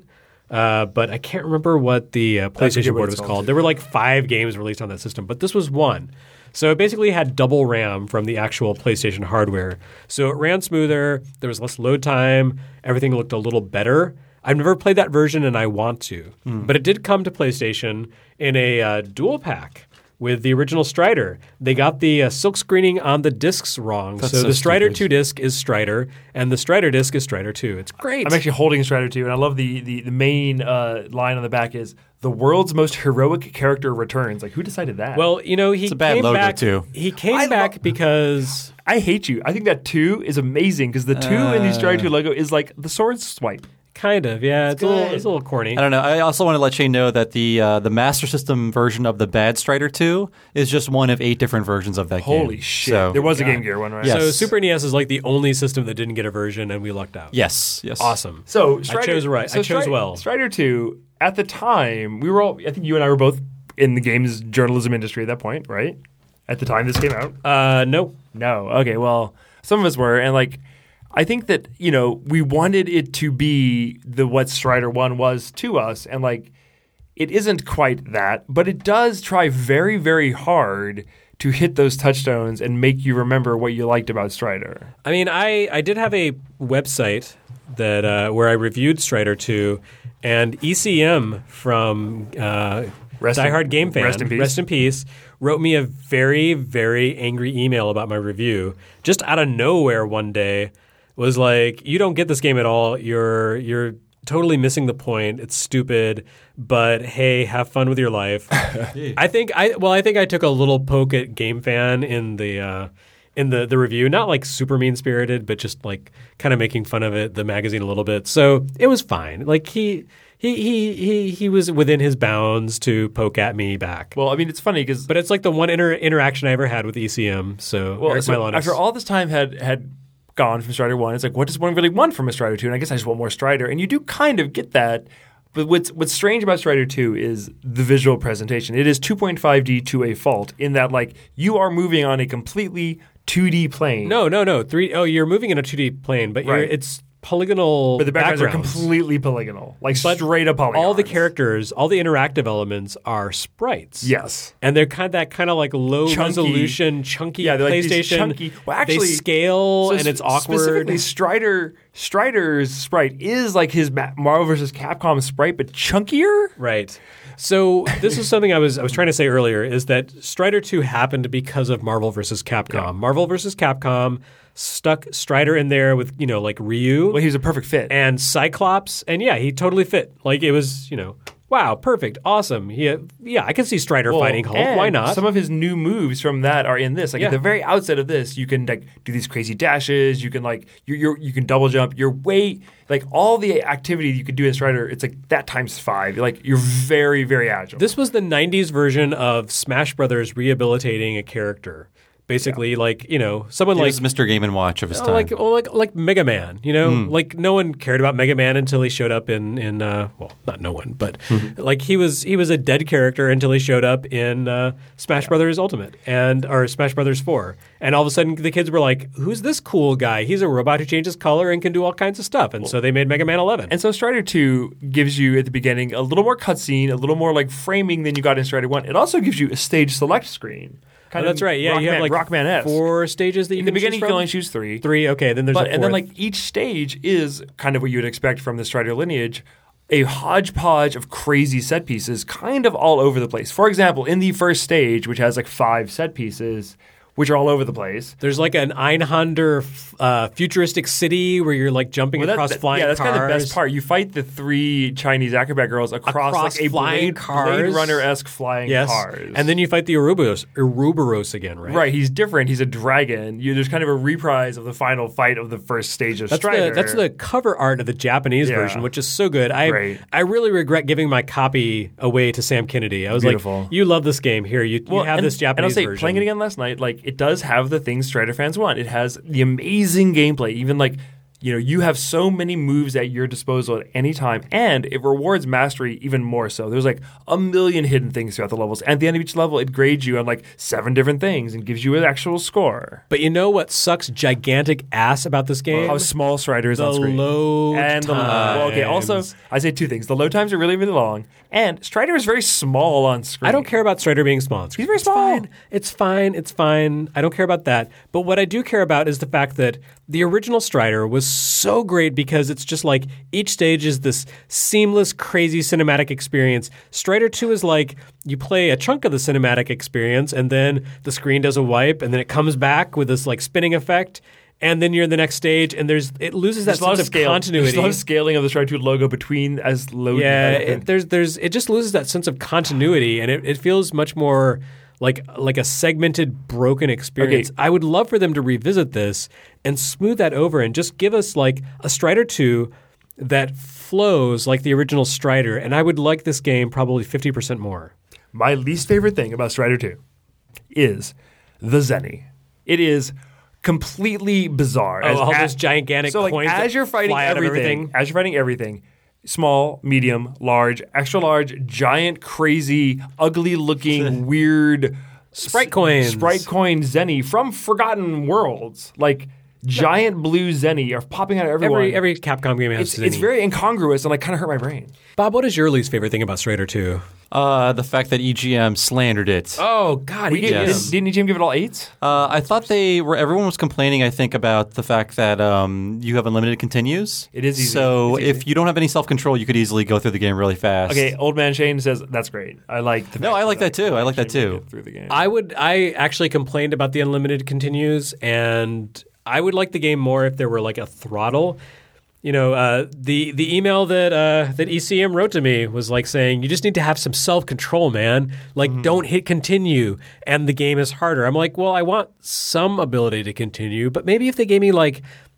but I can't remember what the PlayStation board was called. There were like 5 games released on that system, but this was one. So it basically had double RAM from the actual PlayStation hardware. So it ran smoother, there was less load time, everything looked a little better. I've never played that version and I want to. But it did come to PlayStation in a dual pack with the original Strider. They got the silk screening on the discs wrong. So the Strider 2 disc is Strider and the Strider disc is Strider 2. It's great. I'm actually holding Strider 2 and I love the main line on the back is the world's most heroic character returns. Like who decided that? Well, he It's a bad came logo back. too. He came back because I hate you. I think that 2 is amazing because the 2 in the Strider 2 logo is like the sword swipe. kind of, yeah, it's a little corny. I don't know. I also want to let Shane know that the Master System version of the bad Strider 2 is just one of 8 different versions of that game. Holy shit. So, There was a Game Gear one, right? Yes. So Super NES is like the only system that didn't get a version, and we lucked out. Yes. Awesome. So I chose right. I chose well. Strider 2, at the time, we were all, I think you and I were both in the games journalism industry at that point, right? At the time this came out? No. No. Okay, well, some of us were, and like, I think that, you know, we wanted it to be what Strider 1 was to us, and like, it isn't quite that, but it does try very, very hard to hit those touchstones and make you remember what you liked about Strider. I mean, I did have a website that where I reviewed Strider 2, and ECM from Die Hard Game Fan, rest in peace, wrote me a very, very angry email about my review. Just out of nowhere one day, was like, "You don't get this game at all. You're totally missing the point. It's stupid. But hey, have fun with your life." I think I took a little poke at Game Fan in the review, not like super mean spirited, but just like kind of making fun of it, the magazine a little bit. So it was fine. Like he was within his bounds to poke at me back. Well, I mean, it's funny because, but it's like the one interaction I ever had with ECM. So, Eric Milonis. After all this time had gone from Strider 1, it's like, what does one really want from a Strider 2? And I guess I just want more Strider. And you do kind of get that. But what's strange about Strider 2 is the visual presentation. It is 2.5D to a fault in that, like, you are moving on a completely 2D plane. No. You're moving in a 2D plane, but it's polygonal. But the backgrounds are completely polygonal, like straight up polygons. All the characters, all the interactive elements are sprites. Yes, and they're kind of like low resolution, chunky PlayStation. Chunky. Well, actually, they scale and it's awkward. Specifically, Strider's sprite is like his Marvel vs. Capcom sprite, but chunkier. Right. So this is something I was trying to say earlier, is that Strider 2 happened because of Marvel vs. Capcom. Yeah. Marvel vs. Capcom stuck Strider in there with, like Ryu. Well, he was a perfect fit. And Cyclops. And yeah, he totally fit. Like it was, wow, perfect, awesome. I can see Strider fighting Hulk. Why not? Some of his new moves from that are in this. Like at the very outset of this, you can like do these crazy dashes. You can like you can double jump. You're way like all the activity you could do in Strider. It's like that times 5. Like you're very, very agile. This was the '90s version of Smash Brothers rehabilitating a character. Basically, someone he like was Mr. Game & Watch of his time. Like Mega Man, like no one cared about Mega Man until he showed up in not no one, but like he was a dead character until he showed up in Smash Brothers Ultimate or Smash Brothers 4, and all of a sudden the kids were like, "Who's this cool guy? He's a robot who changes color and can do all kinds of stuff," and so they made Mega Man 11. And so Strider 2 gives you at the beginning a little more cutscene, a little more like framing than you got in Strider 1. It also gives you a stage select screen. That's right. Yeah, you have like Rockman-esque. 4 stages that you in can the beginning. choose from? You can only choose 3. 3. Okay, then there's a 4th. And then like each stage is kind of what you would expect from the Strider lineage, a hodgepodge of crazy set pieces, kind of all over the place. For example, in the first stage, which has like 5 set pieces, which are all over the place. There's like an Einhander futuristic city where you're like jumping across flying cars. Yeah, that's kind of the best part. You fight the 3 Chinese acrobat girls across like a flying Blade Runner-esque flying cars. And then you fight the Ouroboros again, right? Right, he's different. He's a dragon. There's kind of a reprise of the final fight of the first stage of Strider. That's the cover art of the Japanese version, which is so good. I really regret giving my copy away to Sam Kennedy. I was like, you love this game. Here, you have this Japanese version. version. Playing it again last night, like, it does have the things Strider fans want. It has the amazing gameplay, even like, you have so many moves at your disposal at any time, and it rewards mastery even more so. There's like a million hidden things throughout the levels. And at the end of each level, it grades you on like 7 different things and gives you an actual score. But you know what sucks gigantic ass about this game? How small Strider is on screen. The load times. Also, I say 2 things. The load times are really, really long, and Strider is very small on screen. I don't care about Strider being small on screen. He's very small. It's fine. I don't care about that. But what I do care about is the fact that the original Strider was so great because it's just like each stage is this seamless, crazy cinematic experience. Strider 2 is like you play a chunk of the cinematic experience and then the screen does a wipe and then it comes back with this like spinning effect. And then you're in the next stage, and it loses that sense of continuity. There's a lot of scaling of the Strider 2 logo between as load. Yeah, it just loses that sense of continuity, and it feels much more like a segmented, broken experience. Okay. I would love for them to revisit this and smooth that over and just give us like a Strider 2 that flows like the original Strider, and I would like this game probably 50% more. My least favorite thing about Strider 2 is the Zenny. It is completely bizarre. All those gigantic coins as you're fighting everything, small, medium, large, extra large, giant, crazy, ugly-looking, weird Sprite coins Zenny from Forgotten Worlds, like giant blue Zenny are popping out of everyone. Every Capcom game has Zenny. It's very incongruous and like kind of hurt my brain. Bob, what is your least favorite thing about Strider 2? The fact that EGM slandered it. Oh God, EGM. Didn't EGM give it all 8s? I thought everyone was complaining, I think, about the fact that you have unlimited continues. It is easy. So if you don't have any self-control, you could easily go through the game really fast. Okay, Old Man Shane says that's great. I like the I like that too. I like that too. Through the game. I actually complained about the unlimited continues, and I would like the game more if there were like a throttle. The email that ECM wrote to me was like saying, you just need to have some self-control, man. Like, don't hit continue, and the game is harder. I'm like, well, I want some ability to continue, but maybe if they gave me like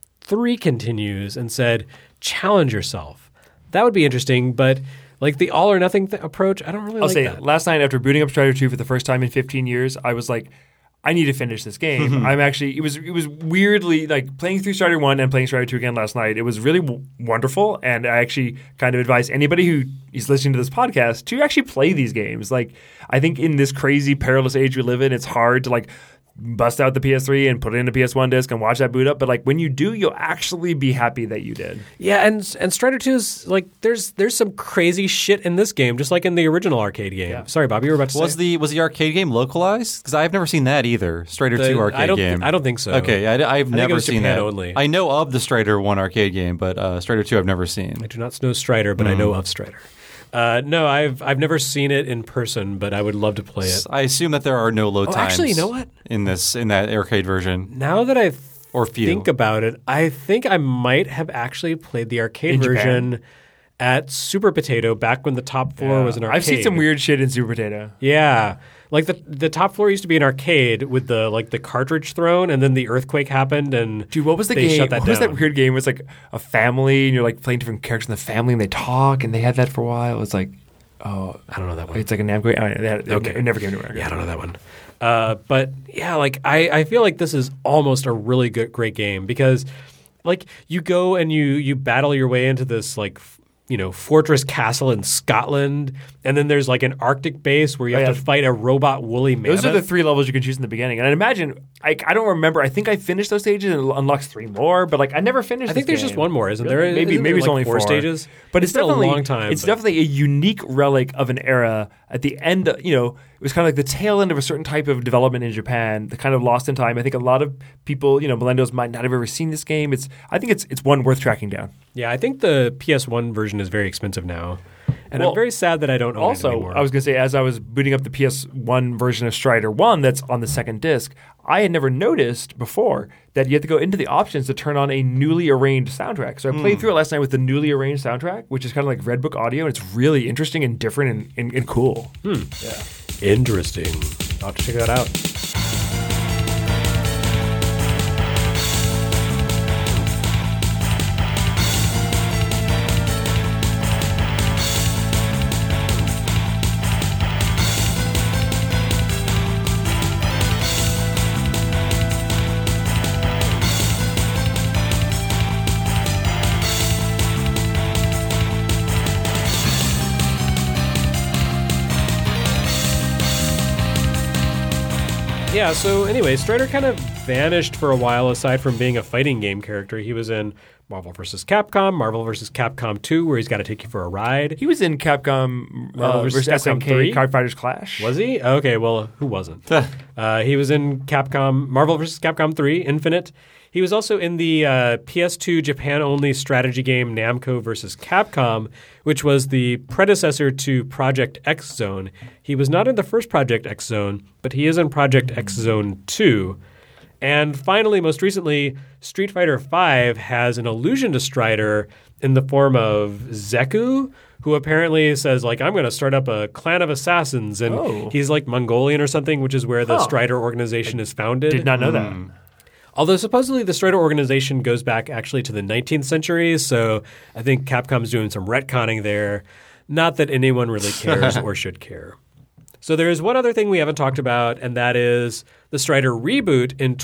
3 continues and said, challenge yourself, that would be interesting. But like the all or nothing approach, I don't really like that. Last night after booting up Strider 2 for the first time in 15 years, I was like, I need to finish this game. It was weirdly like playing through Strider 1 and playing Strider 2 again last night. It was really wonderful, and I actually kind of advise anybody who is listening to this podcast to actually play these games. Like, I think in this crazy perilous age we live in, it's hard to like bust out the PS3 and put it in a PS1 disc and watch that boot up. But like when you do, you'll actually be happy that you did. Yeah, and Strider 2 is like there's some crazy shit in this game, just like in the original arcade game. Yeah. Sorry, Bob, you were about to say. Was the arcade game localized? Because I've never seen that either. Strider 2 arcade game. I don't think so. Okay, I've never seen Japan that. Only. I know of the Strider 1 arcade game, but Strider 2 I've never seen. I do not know Strider, but I know of Strider. No, I've never seen it in person, but I would love to play it. I assume that there are no load times. Actually, you know what? In that arcade version. Now that I or few. think about it, I think I might have actually played the arcade version Japan? at Super Potato back when the top floor was an arcade. I've seen some weird shit in Super Potato. Yeah. Like the top floor used to be an arcade with the cartridge thrown, and then the earthquake happened, and dude, what was the game? What was that weird game? It was like a family, and you're like playing different characters in the family, and they talk, and they had that for a while. It's like, oh, I don't know that one. It's like a Namco. It never came to America. Yeah, I don't know that one. But yeah, like I feel like this is almost a really great game because, like, you go and you battle your way into this like fortress castle in Scotland, and then there's like an Arctic base where you have to fight a robot woolly mammoth. Those are the 3 levels you can choose in the beginning. And I imagine, I don't remember, I think I finished those stages and it unlocks 3 more, but like I never finished I think there's just one more, isn't there? Maybe like it's only 4 stages. But it's definitely a long time. It's definitely a unique relic of an era at the end, it was kind of like the tail end of a certain type of development in Japan, the kind of lost in time. I think a lot of people, millennials might not have ever seen this game. I think it's one worth tracking down. Yeah, I think the PS1 version is very expensive now. And Well, I'm very sad that I don't own it Also, anymore. I was going to say, as I was booting up the PS1 version of Strider 1 that's on the second disc, I had never noticed before that you have to go into the options to turn on a newly arranged soundtrack. So I played through it last night with the newly arranged soundtrack, which is kind of like Redbook audio, and it's really interesting and different and cool. Interesting. I'll have to check that out. Yeah, so anyway, Strider kind of vanished for a while aside from being a fighting game character. He was in Marvel vs. Capcom, Marvel vs. Capcom 2, where he's got to take you for a ride. He was in Capcom Marvel versus vs. Capcom SNK 3? Card Fighters Clash. Was he? Okay, well, who wasn't? He was in Marvel vs. Capcom 3, Infinite. He was also in the PS2 Japan-only strategy game Namco vs. Capcom, which was the predecessor to Project X Zone. He was not in the first Project X Zone, but he is in Project X Zone 2. And finally, most recently, Street Fighter V has an allusion to Strider in the form of Zeku, who apparently says, like, I'm going to start up a clan of assassins. And he's like Mongolian or something, which is where the Strider organization is founded. Did not know that. Although supposedly the Strider organization goes back actually to the 19th century, so I think Capcom's doing some retconning there. Not that anyone really cares or should care. So there is one other thing we haven't talked about, and that is the Strider reboot in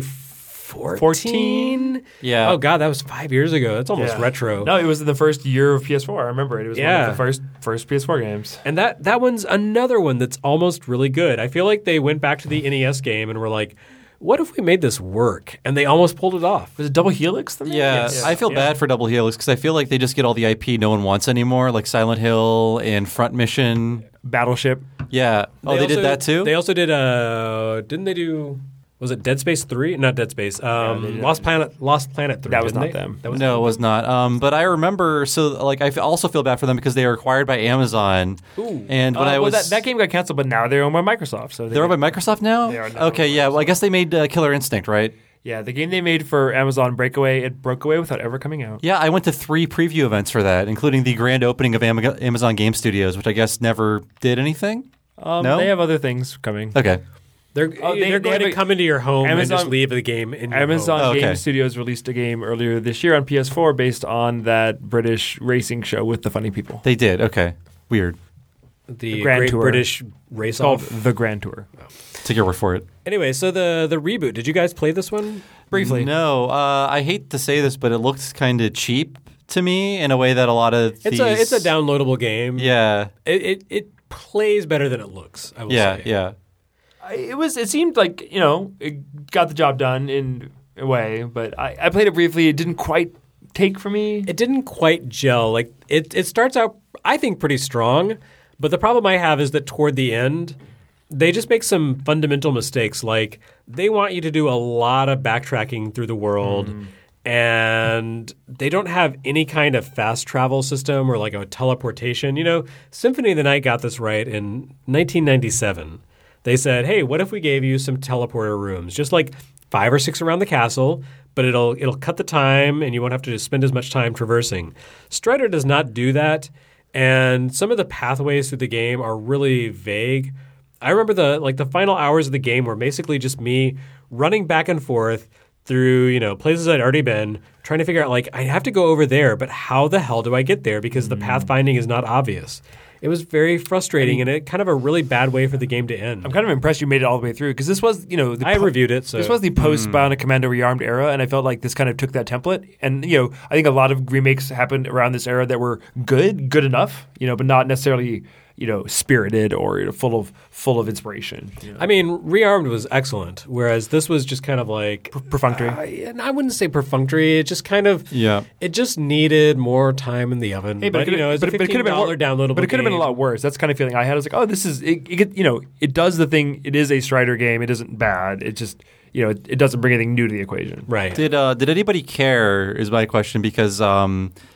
2014. Yeah. Oh, God, that was 5 years ago. That's almost retro. No, it was the first year of PS4. I remember it. It was one of the first PS4 games. And that one's another one that's almost really good. I feel like they went back to the NES game and were like, what if we made this work? And they almost pulled it off. Was it Double Helix? Yeah, I feel bad for Double Helix because I feel like they just get all the IP no one wants anymore, like Silent Hill and Front Mission. Battleship. Yeah. They did that too? They also did, didn't they do, was it Dead Space 3? Not Dead Space. Lost Planet 3. That was didn't not they? them. That was No, it was not. But I remember, I also feel bad for them because they were acquired by Amazon. Ooh. And when I was that game got canceled, but now they're owned by Microsoft. So they're owned by Microsoft now? They are now Okay, yeah. Well, I guess they made Killer Instinct, right? Yeah, the game they made for Amazon Breakaway, it broke away without ever coming out. Yeah, I went to 3 preview events for that, including the grand opening of Amazon Game Studios, which I guess never did anything. No? They have other things coming. Okay. They're they going to have come into your home and Amazon- just leave the game in your Amazon home. Game Studios released a game earlier this year on PS4 based on that British racing show with the funny people. They did. Okay. Weird. The Grand Great Tour. British Race It's called Off. The Grand Tour. Take your word for it. Anyway, so the reboot. Did you guys play this one? Briefly. No. I hate to say this, but it looks kind of cheap to me in a way that a lot of these... It's a downloadable game. Yeah. It plays better than it looks, I will say. Yeah. It seemed like, it got the job done in a way, but I played it briefly. It didn't quite take for me. It didn't quite gel. Like it starts out, I think, pretty strong, but the problem I have is that toward the end, they just make some fundamental mistakes. Like they want you to do a lot of backtracking through the world, and they don't have any kind of fast travel system or like a teleportation. Symphony of the Night got this right in 1997. They said, hey, what if we gave you some teleporter rooms, just like 5 or 6 around the castle, but it'll cut the time and you won't have to spend as much time traversing. Strider does not do that, and some of the pathways through the game are really vague. I remember the final hours of the game were basically just me running back and forth through places I'd already been, trying to figure out I have to go over there, but how the hell do I get there? Because the pathfinding is not obvious. It was very frustrating, and it kind of a really bad way for the game to end. I'm kind of impressed you made it all the way through because this was, I reviewed it. So this was the post-Bionic Commando Rearmed era, and I felt like this kind of took that template. And I think a lot of remakes happened around this era that were good enough, but not necessarily spirited or full of inspiration. I mean, Rearmed was excellent, whereas this was just kind of like perfunctory. And I wouldn't say perfunctory. It just kind of It just needed more time in the oven. Hey, but it's a $15 downloadable. But it could have been a lot worse. That's the kind of feeling I had. I was like, oh, this is it does the thing. It is a Strider game. It isn't bad. It just it doesn't bring anything new to the equation. Right. Did anybody care is my question because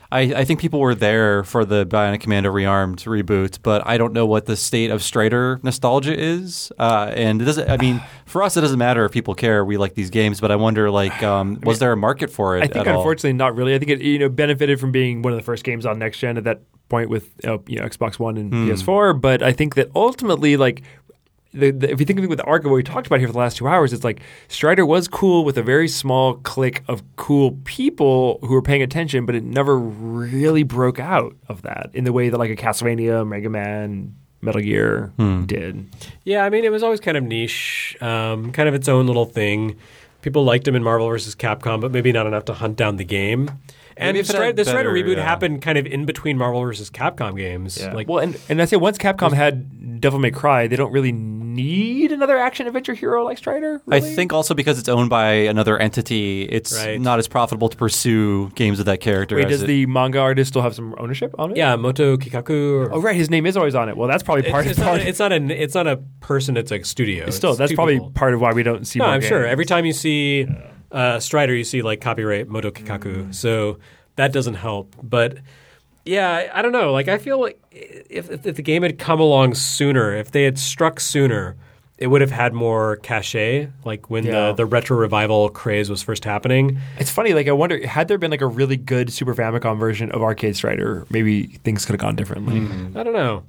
I think people were there for the Bionic Commando Rearmed reboot, but I don't know what the state of Strider nostalgia is. And it doesn't. I mean, for us, it doesn't matter if people care. We like these games, but I wonder, like, was there a market for it? I think unfortunately not really. I think it benefited from being one of the first games on next gen at that point with Xbox One and PS4. But I think that ultimately, like, if you think of it with Ark, what we talked about here for the last 2 hours, it's like Strider was cool with a very small clique of cool people who were paying attention, but it never really broke out of that in the way that like a Castlevania, Mega Man, Metal Gear did. Yeah, I mean, it was always kind of niche, kind of its own little thing. People liked him in Marvel vs. Capcom, but maybe not enough to hunt down the game. And the Strider reboot happened kind of in between Marvel vs. Capcom games. Yeah. And I say once Capcom had Devil May Cry, they don't really need another action-adventure hero like Strider, really? I think also because it's owned by another entity, it's not as profitable to pursue games with that character. Wait, does the manga artist still have some ownership on it? Yeah, Moto Kikaku. Oh, right, his name is always on it. Well, that's probably part of it. It's not a person, it's a studio. That's probably part of why we don't see more I'm games. sure. Every time you see Strider, you see like copyright Moto Kikaku. So that doesn't help. But yeah, I don't know. Like, I feel like if the game had come along sooner, if they had struck sooner, it would have had more cachet, like when the retro revival craze was first happening. It's funny, like I wonder, had there been like a really good Super Famicom version of Arcade Strider, maybe things could have gone differently. I don't know.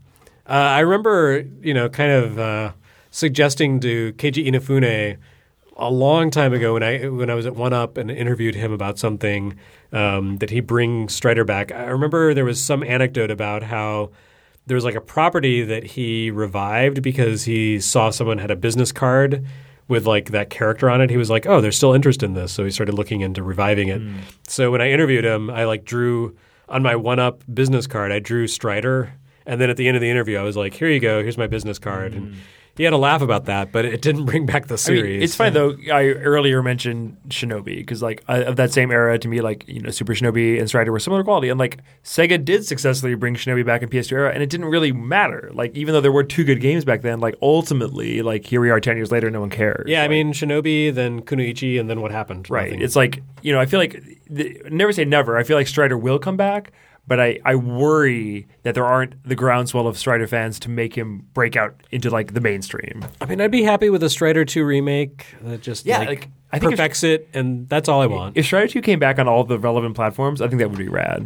I remember, kind of suggesting to Keiji Inafune a long time ago when I was at 1UP and interviewed him about something that he bring Strider back. I remember there was some anecdote about how there was like a property that he revived because he saw someone had a business card with like that character on it. He was like, oh, there's still interest in this. So he started looking into reviving it. So when I interviewed him, I like drew on my 1UP business card, I drew Strider. And then at the end of the interview, I was like, here you go. Here's my business card. And he had a laugh about that, but it didn't bring back the series. I mean, it's funny though. I earlier mentioned Shinobi because, like, of that same era, to me, like Super Shinobi and Strider were similar quality, and like Sega did successfully bring Shinobi back in PS2 era, and it didn't really matter. Like, even though there were two good games back then, like ultimately, like here we are 10 years later, no one cares. Yeah, I mean Shinobi, then Kunoichi, and then what happened? Right. Nothing. It's like I feel like never say never. I feel like Strider will come back. But I worry that there aren't the groundswell of Strider fans to make him break out into like the mainstream. I mean, I'd be happy with a Strider 2 remake that just I think perfects it, and that's all I want. If Strider 2 came back on all the relevant platforms, I think that would be rad.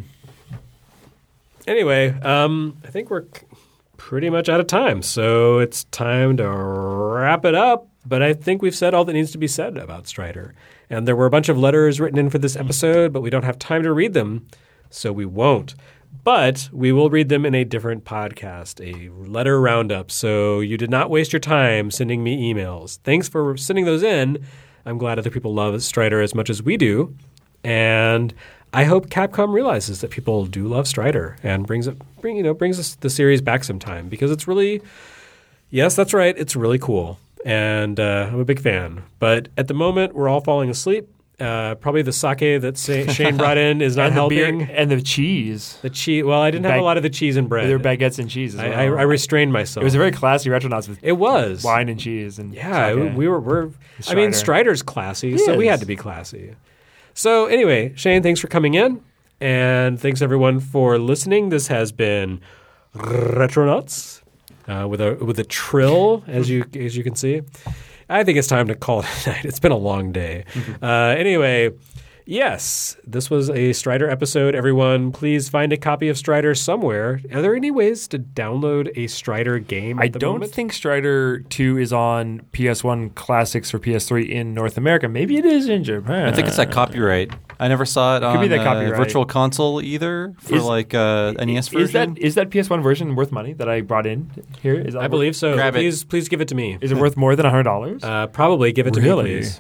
Anyway, I think we're pretty much out of time, so it's time to wrap it up. But I think we've said all that needs to be said about Strider. And there were a bunch of letters written in for this episode, but we don't have time to read them. So we won't. But we will read them in a different podcast, a letter roundup. So you did not waste your time sending me emails. Thanks for sending those in. I'm glad other people love Strider as much as we do. And I hope Capcom realizes that people do love Strider and brings us the series back sometime because it's really, yes, that's right, it's really cool. And I'm a big fan. But at the moment, we're all falling asleep. Probably the sake that Shane brought in is not helping. And the cheese. The cheese. Well, I didn't have a lot of the cheese and bread. There were baguettes and cheese as well. I restrained myself. It was a very classy Retronauts with wine and cheese. And we're I mean, Strider's classy, so we had to be classy. So anyway, Shane, thanks for coming in. And thanks, everyone, for listening. This has been Retronauts with a trill, as you can see. I think it's time to call it a night. It's been a long day. Anyway, yes, this was a Strider episode. Everyone, please find a copy of Strider somewhere. Are there any ways to download a Strider game at the moment? I don't think Strider 2 is on PS1 Classics for PS3 in North America. Maybe it is in Japan. I think it's that copyright. I never saw it on Virtual Console either for NES version. Is that PS1 version worth money that I brought in here? I believe so. Please give it to me. Is it worth more than $100? Probably give it to me, please.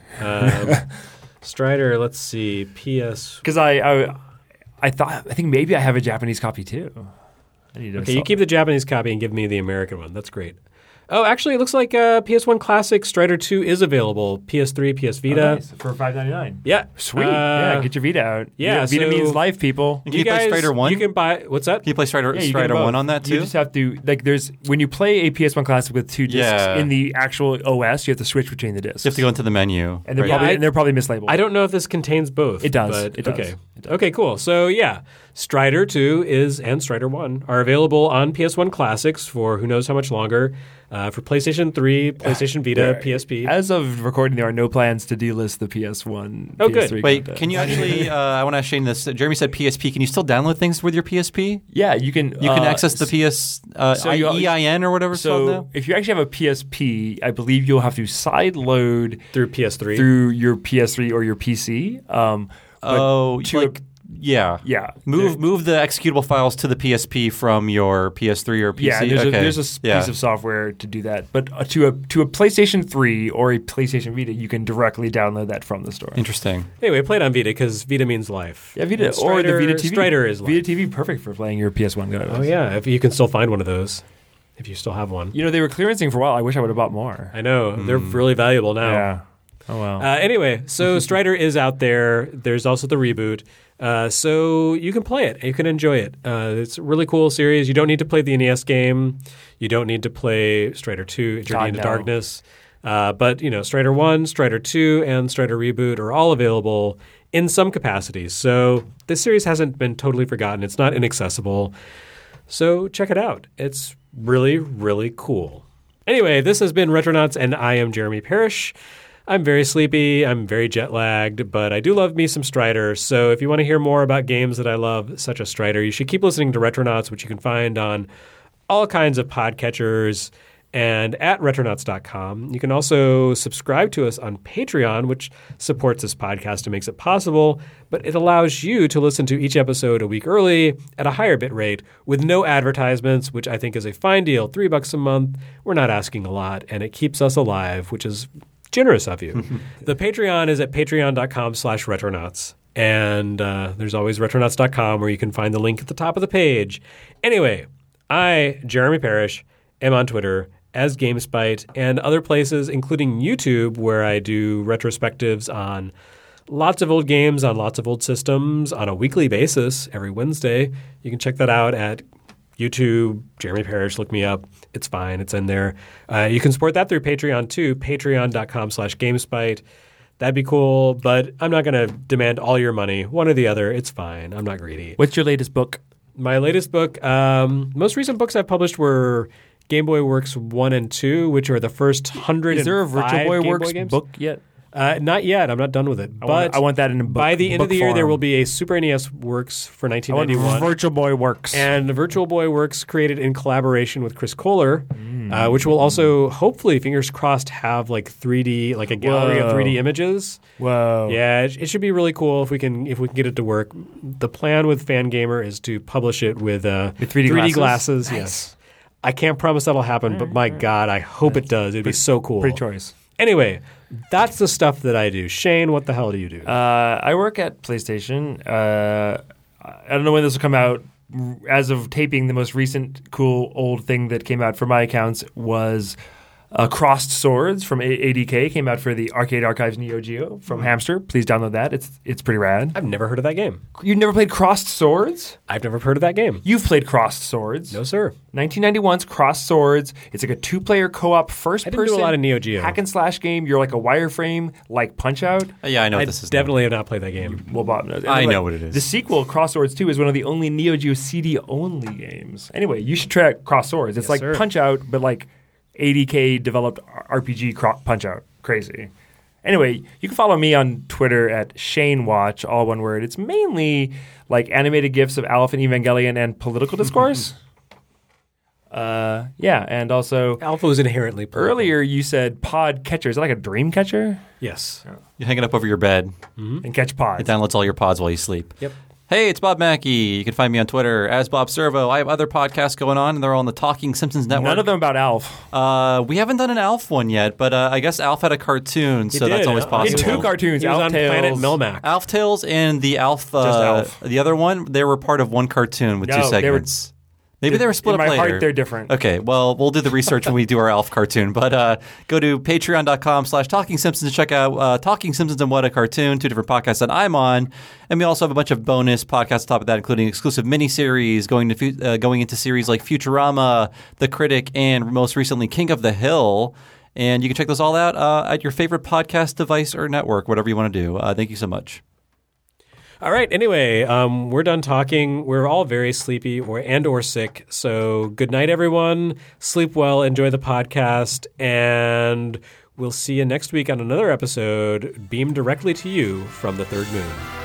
Strider, let's see, PS. Because I think maybe I have a Japanese copy too. You keep the Japanese copy and give me the American one. That's great. Oh, actually, it looks like PS1 Classic Strider 2 is available. PS3, PS Vita. Nice. For $5.99. Yeah. Sweet. Yeah, get your Vita out. Yeah, Vita so- means life, people. Can you play Strider 1? You can buy... What's that? Can you play Strider Yeah, you can Strider both. 1 on that too? You just have to there's when you play a PS1 Classic with 2 discs Yeah. in the actual OS, you have to switch between the discs. You have to go into the menu. and they're right? probably I- and they're probably mislabeled. I don't know if this contains both. It does. But, It does. Okay. It does. Okay, cool. So, yeah, Strider 2 and Strider 1 are available on PS1 Classics for who knows how much longer. For PlayStation 3, PlayStation Vita, PSP. As of recording, there are no plans to delist the PS1. Oh, good. PS3 Wait, content. can you actually? I want to ask Shane this. Jeremy said PSP. Can you still download things with your PSP? Yeah, you can. You can access the PS EIN or whatever it's called So now. if you actually have a PSP, I believe you'll have to side load through PS3. through your PS3 or your PC. Oh, to like yeah. yeah, Move the executable files to the PSP from your PS3 or PC. Yeah, there's a Yeah. piece of software to do that. But to a PlayStation 3 or a PlayStation Vita, you can directly download that from the store. Interesting. Anyway, play it on Vita because Vita means life. Yeah, Vita And or the Strider- Vita TV. Strider is life. Vita TV, perfect for playing your PS1 games. Oh, yeah, if you can still find one of those. If you still have one. You know, they were clearancing for a while. I wish I would have bought more. I know. They're really valuable now. Yeah. Oh, well. Anyway, so Strider is out there. There's also the reboot. So you can play it. You can enjoy it. It's a really cool series. You don't need to play the NES game. You don't need to play Strider 2, Journey God, into no. Darkness. But, Strider 1, Strider 2, and Strider Reboot are all available in some capacities. So this series hasn't been totally forgotten. It's not inaccessible. So check it out. It's really, really cool. Anyway, this has been Retronauts, and I am Jeremy Parrish. I'm very sleepy. I'm very jet lagged, but I do love me some Strider. So if you want to hear more about games that I love, such as Strider, you should keep listening to Retronauts, which you can find on all kinds of podcatchers and at retronauts.com. You can also subscribe to us on Patreon, which supports this podcast and makes it possible, but it allows you to listen to each episode a week early at a higher bit rate with no advertisements, which I think is a fine deal. $3 a month. We're not asking a lot, and it keeps us alive, which is generous of you. The Patreon is at patreon.com/retronauts. And there's always retronauts.com where you can find the link at the top of the page. Anyway, I, Jeremy Parrish, am on Twitter as GameSpite and other places, including YouTube, where I do retrospectives on lots of old games on lots of old systems on a weekly basis every Wednesday. You can check that out at YouTube, Jeremy Parrish, look me up. It's fine. It's in there. You can support that through Patreon too, patreon.com/GameSpite. That'd be cool, but I'm not going to demand all your money. One or the other. It's fine. I'm not greedy. What's your latest book? My latest book, most recent books I've published were Game Boy Works 1 and 2, which are the first 105 Is there a Virtual Boy Game Works games. book yet? Not yet. I'm not done with it. I want that in a book. by the end of book the year, there form. will be a Super NES Works for I want 1991. Virtual Boy Works. And the Virtual Boy Works created in collaboration with Chris Kohler, which will also, hopefully, fingers crossed, have like 3D, like a gallery of Whoa. 3D images. Whoa. Yeah, it should be really cool if we can get it to work. The plan with Fangamer is to publish it with 3D glasses. Nice. Yes, I can't promise that'll happen, but my God, I hope it does. It'd be so cool. Pretty choice. Anyway, that's the stuff that I do. Shane, what the hell do you do? I work at PlayStation. I don't know when this will come out. As of taping, the most recent cool old thing that came out for my accounts was Crossed Swords from ADK. Came out for the Arcade Archives Neo Geo from Hamster. Please download that. It's pretty rad. I've never heard of that game. You've never played Crossed Swords? I've never heard of that game. You've played Crossed Swords. No, sir. 1991's Crossed Swords. It's like a two-player co-op first-person I didn't do a lot of Neo Geo. hack and slash game. You're like a wireframe, like Punch-Out. Yeah, I know I what this is. definitely have not played that game. Well, Bob knows. I know what it is. The sequel, Cross Swords 2, is one of the only Neo Geo CD-only games. Anyway, you should try out Cross Swords. It's Yes, like sir. Punch-Out, but like ADK developed RPG Punch-Out. Crazy. Anyway, you can follow me on Twitter at ShaneWatch, all one word. It's mainly like animated GIFs of Alpha and Evangelion and political discourse. Yeah, and also Alpha was inherently political. earlier you said pod catcher. Is that like a dream catcher? Yes. You hang it up over your bed. And catch pods. It downloads all your pods while you sleep. Yep. Hey, it's Bob Mackey. You can find me on Twitter as Bob Servo. I have other podcasts going on, and they're all on the Talking Simpsons Network. None of them about Alf. We haven't done an Alf one yet, but I guess Alf had a cartoon, so that's did. always He possible. Two cartoons. He was Alf on Tales. Planet Melmac. Alf Tales and the Alf, Just Alf. the other one, they were part of one cartoon with two No, they were- segments. Maybe they were split in up my later. heart, they're different. Okay, well, we'll do the research when we do our Alf cartoon. But go to patreon.com/Talking Simpsons to check out Talking Simpsons and What a Cartoon, 2 different podcasts that I'm on. And we also have a bunch of bonus podcasts on top of that, including exclusive miniseries, going into series like Futurama, The Critic, and most recently King of the Hill. And you can check those all out at your favorite podcast device or network, whatever you want to do. Thank you so much. All right. Anyway, we're done talking. We're all very sleepy or sick. So good night, everyone. Sleep well. Enjoy the podcast. And we'll see you next week on another episode beamed directly to you from the third moon.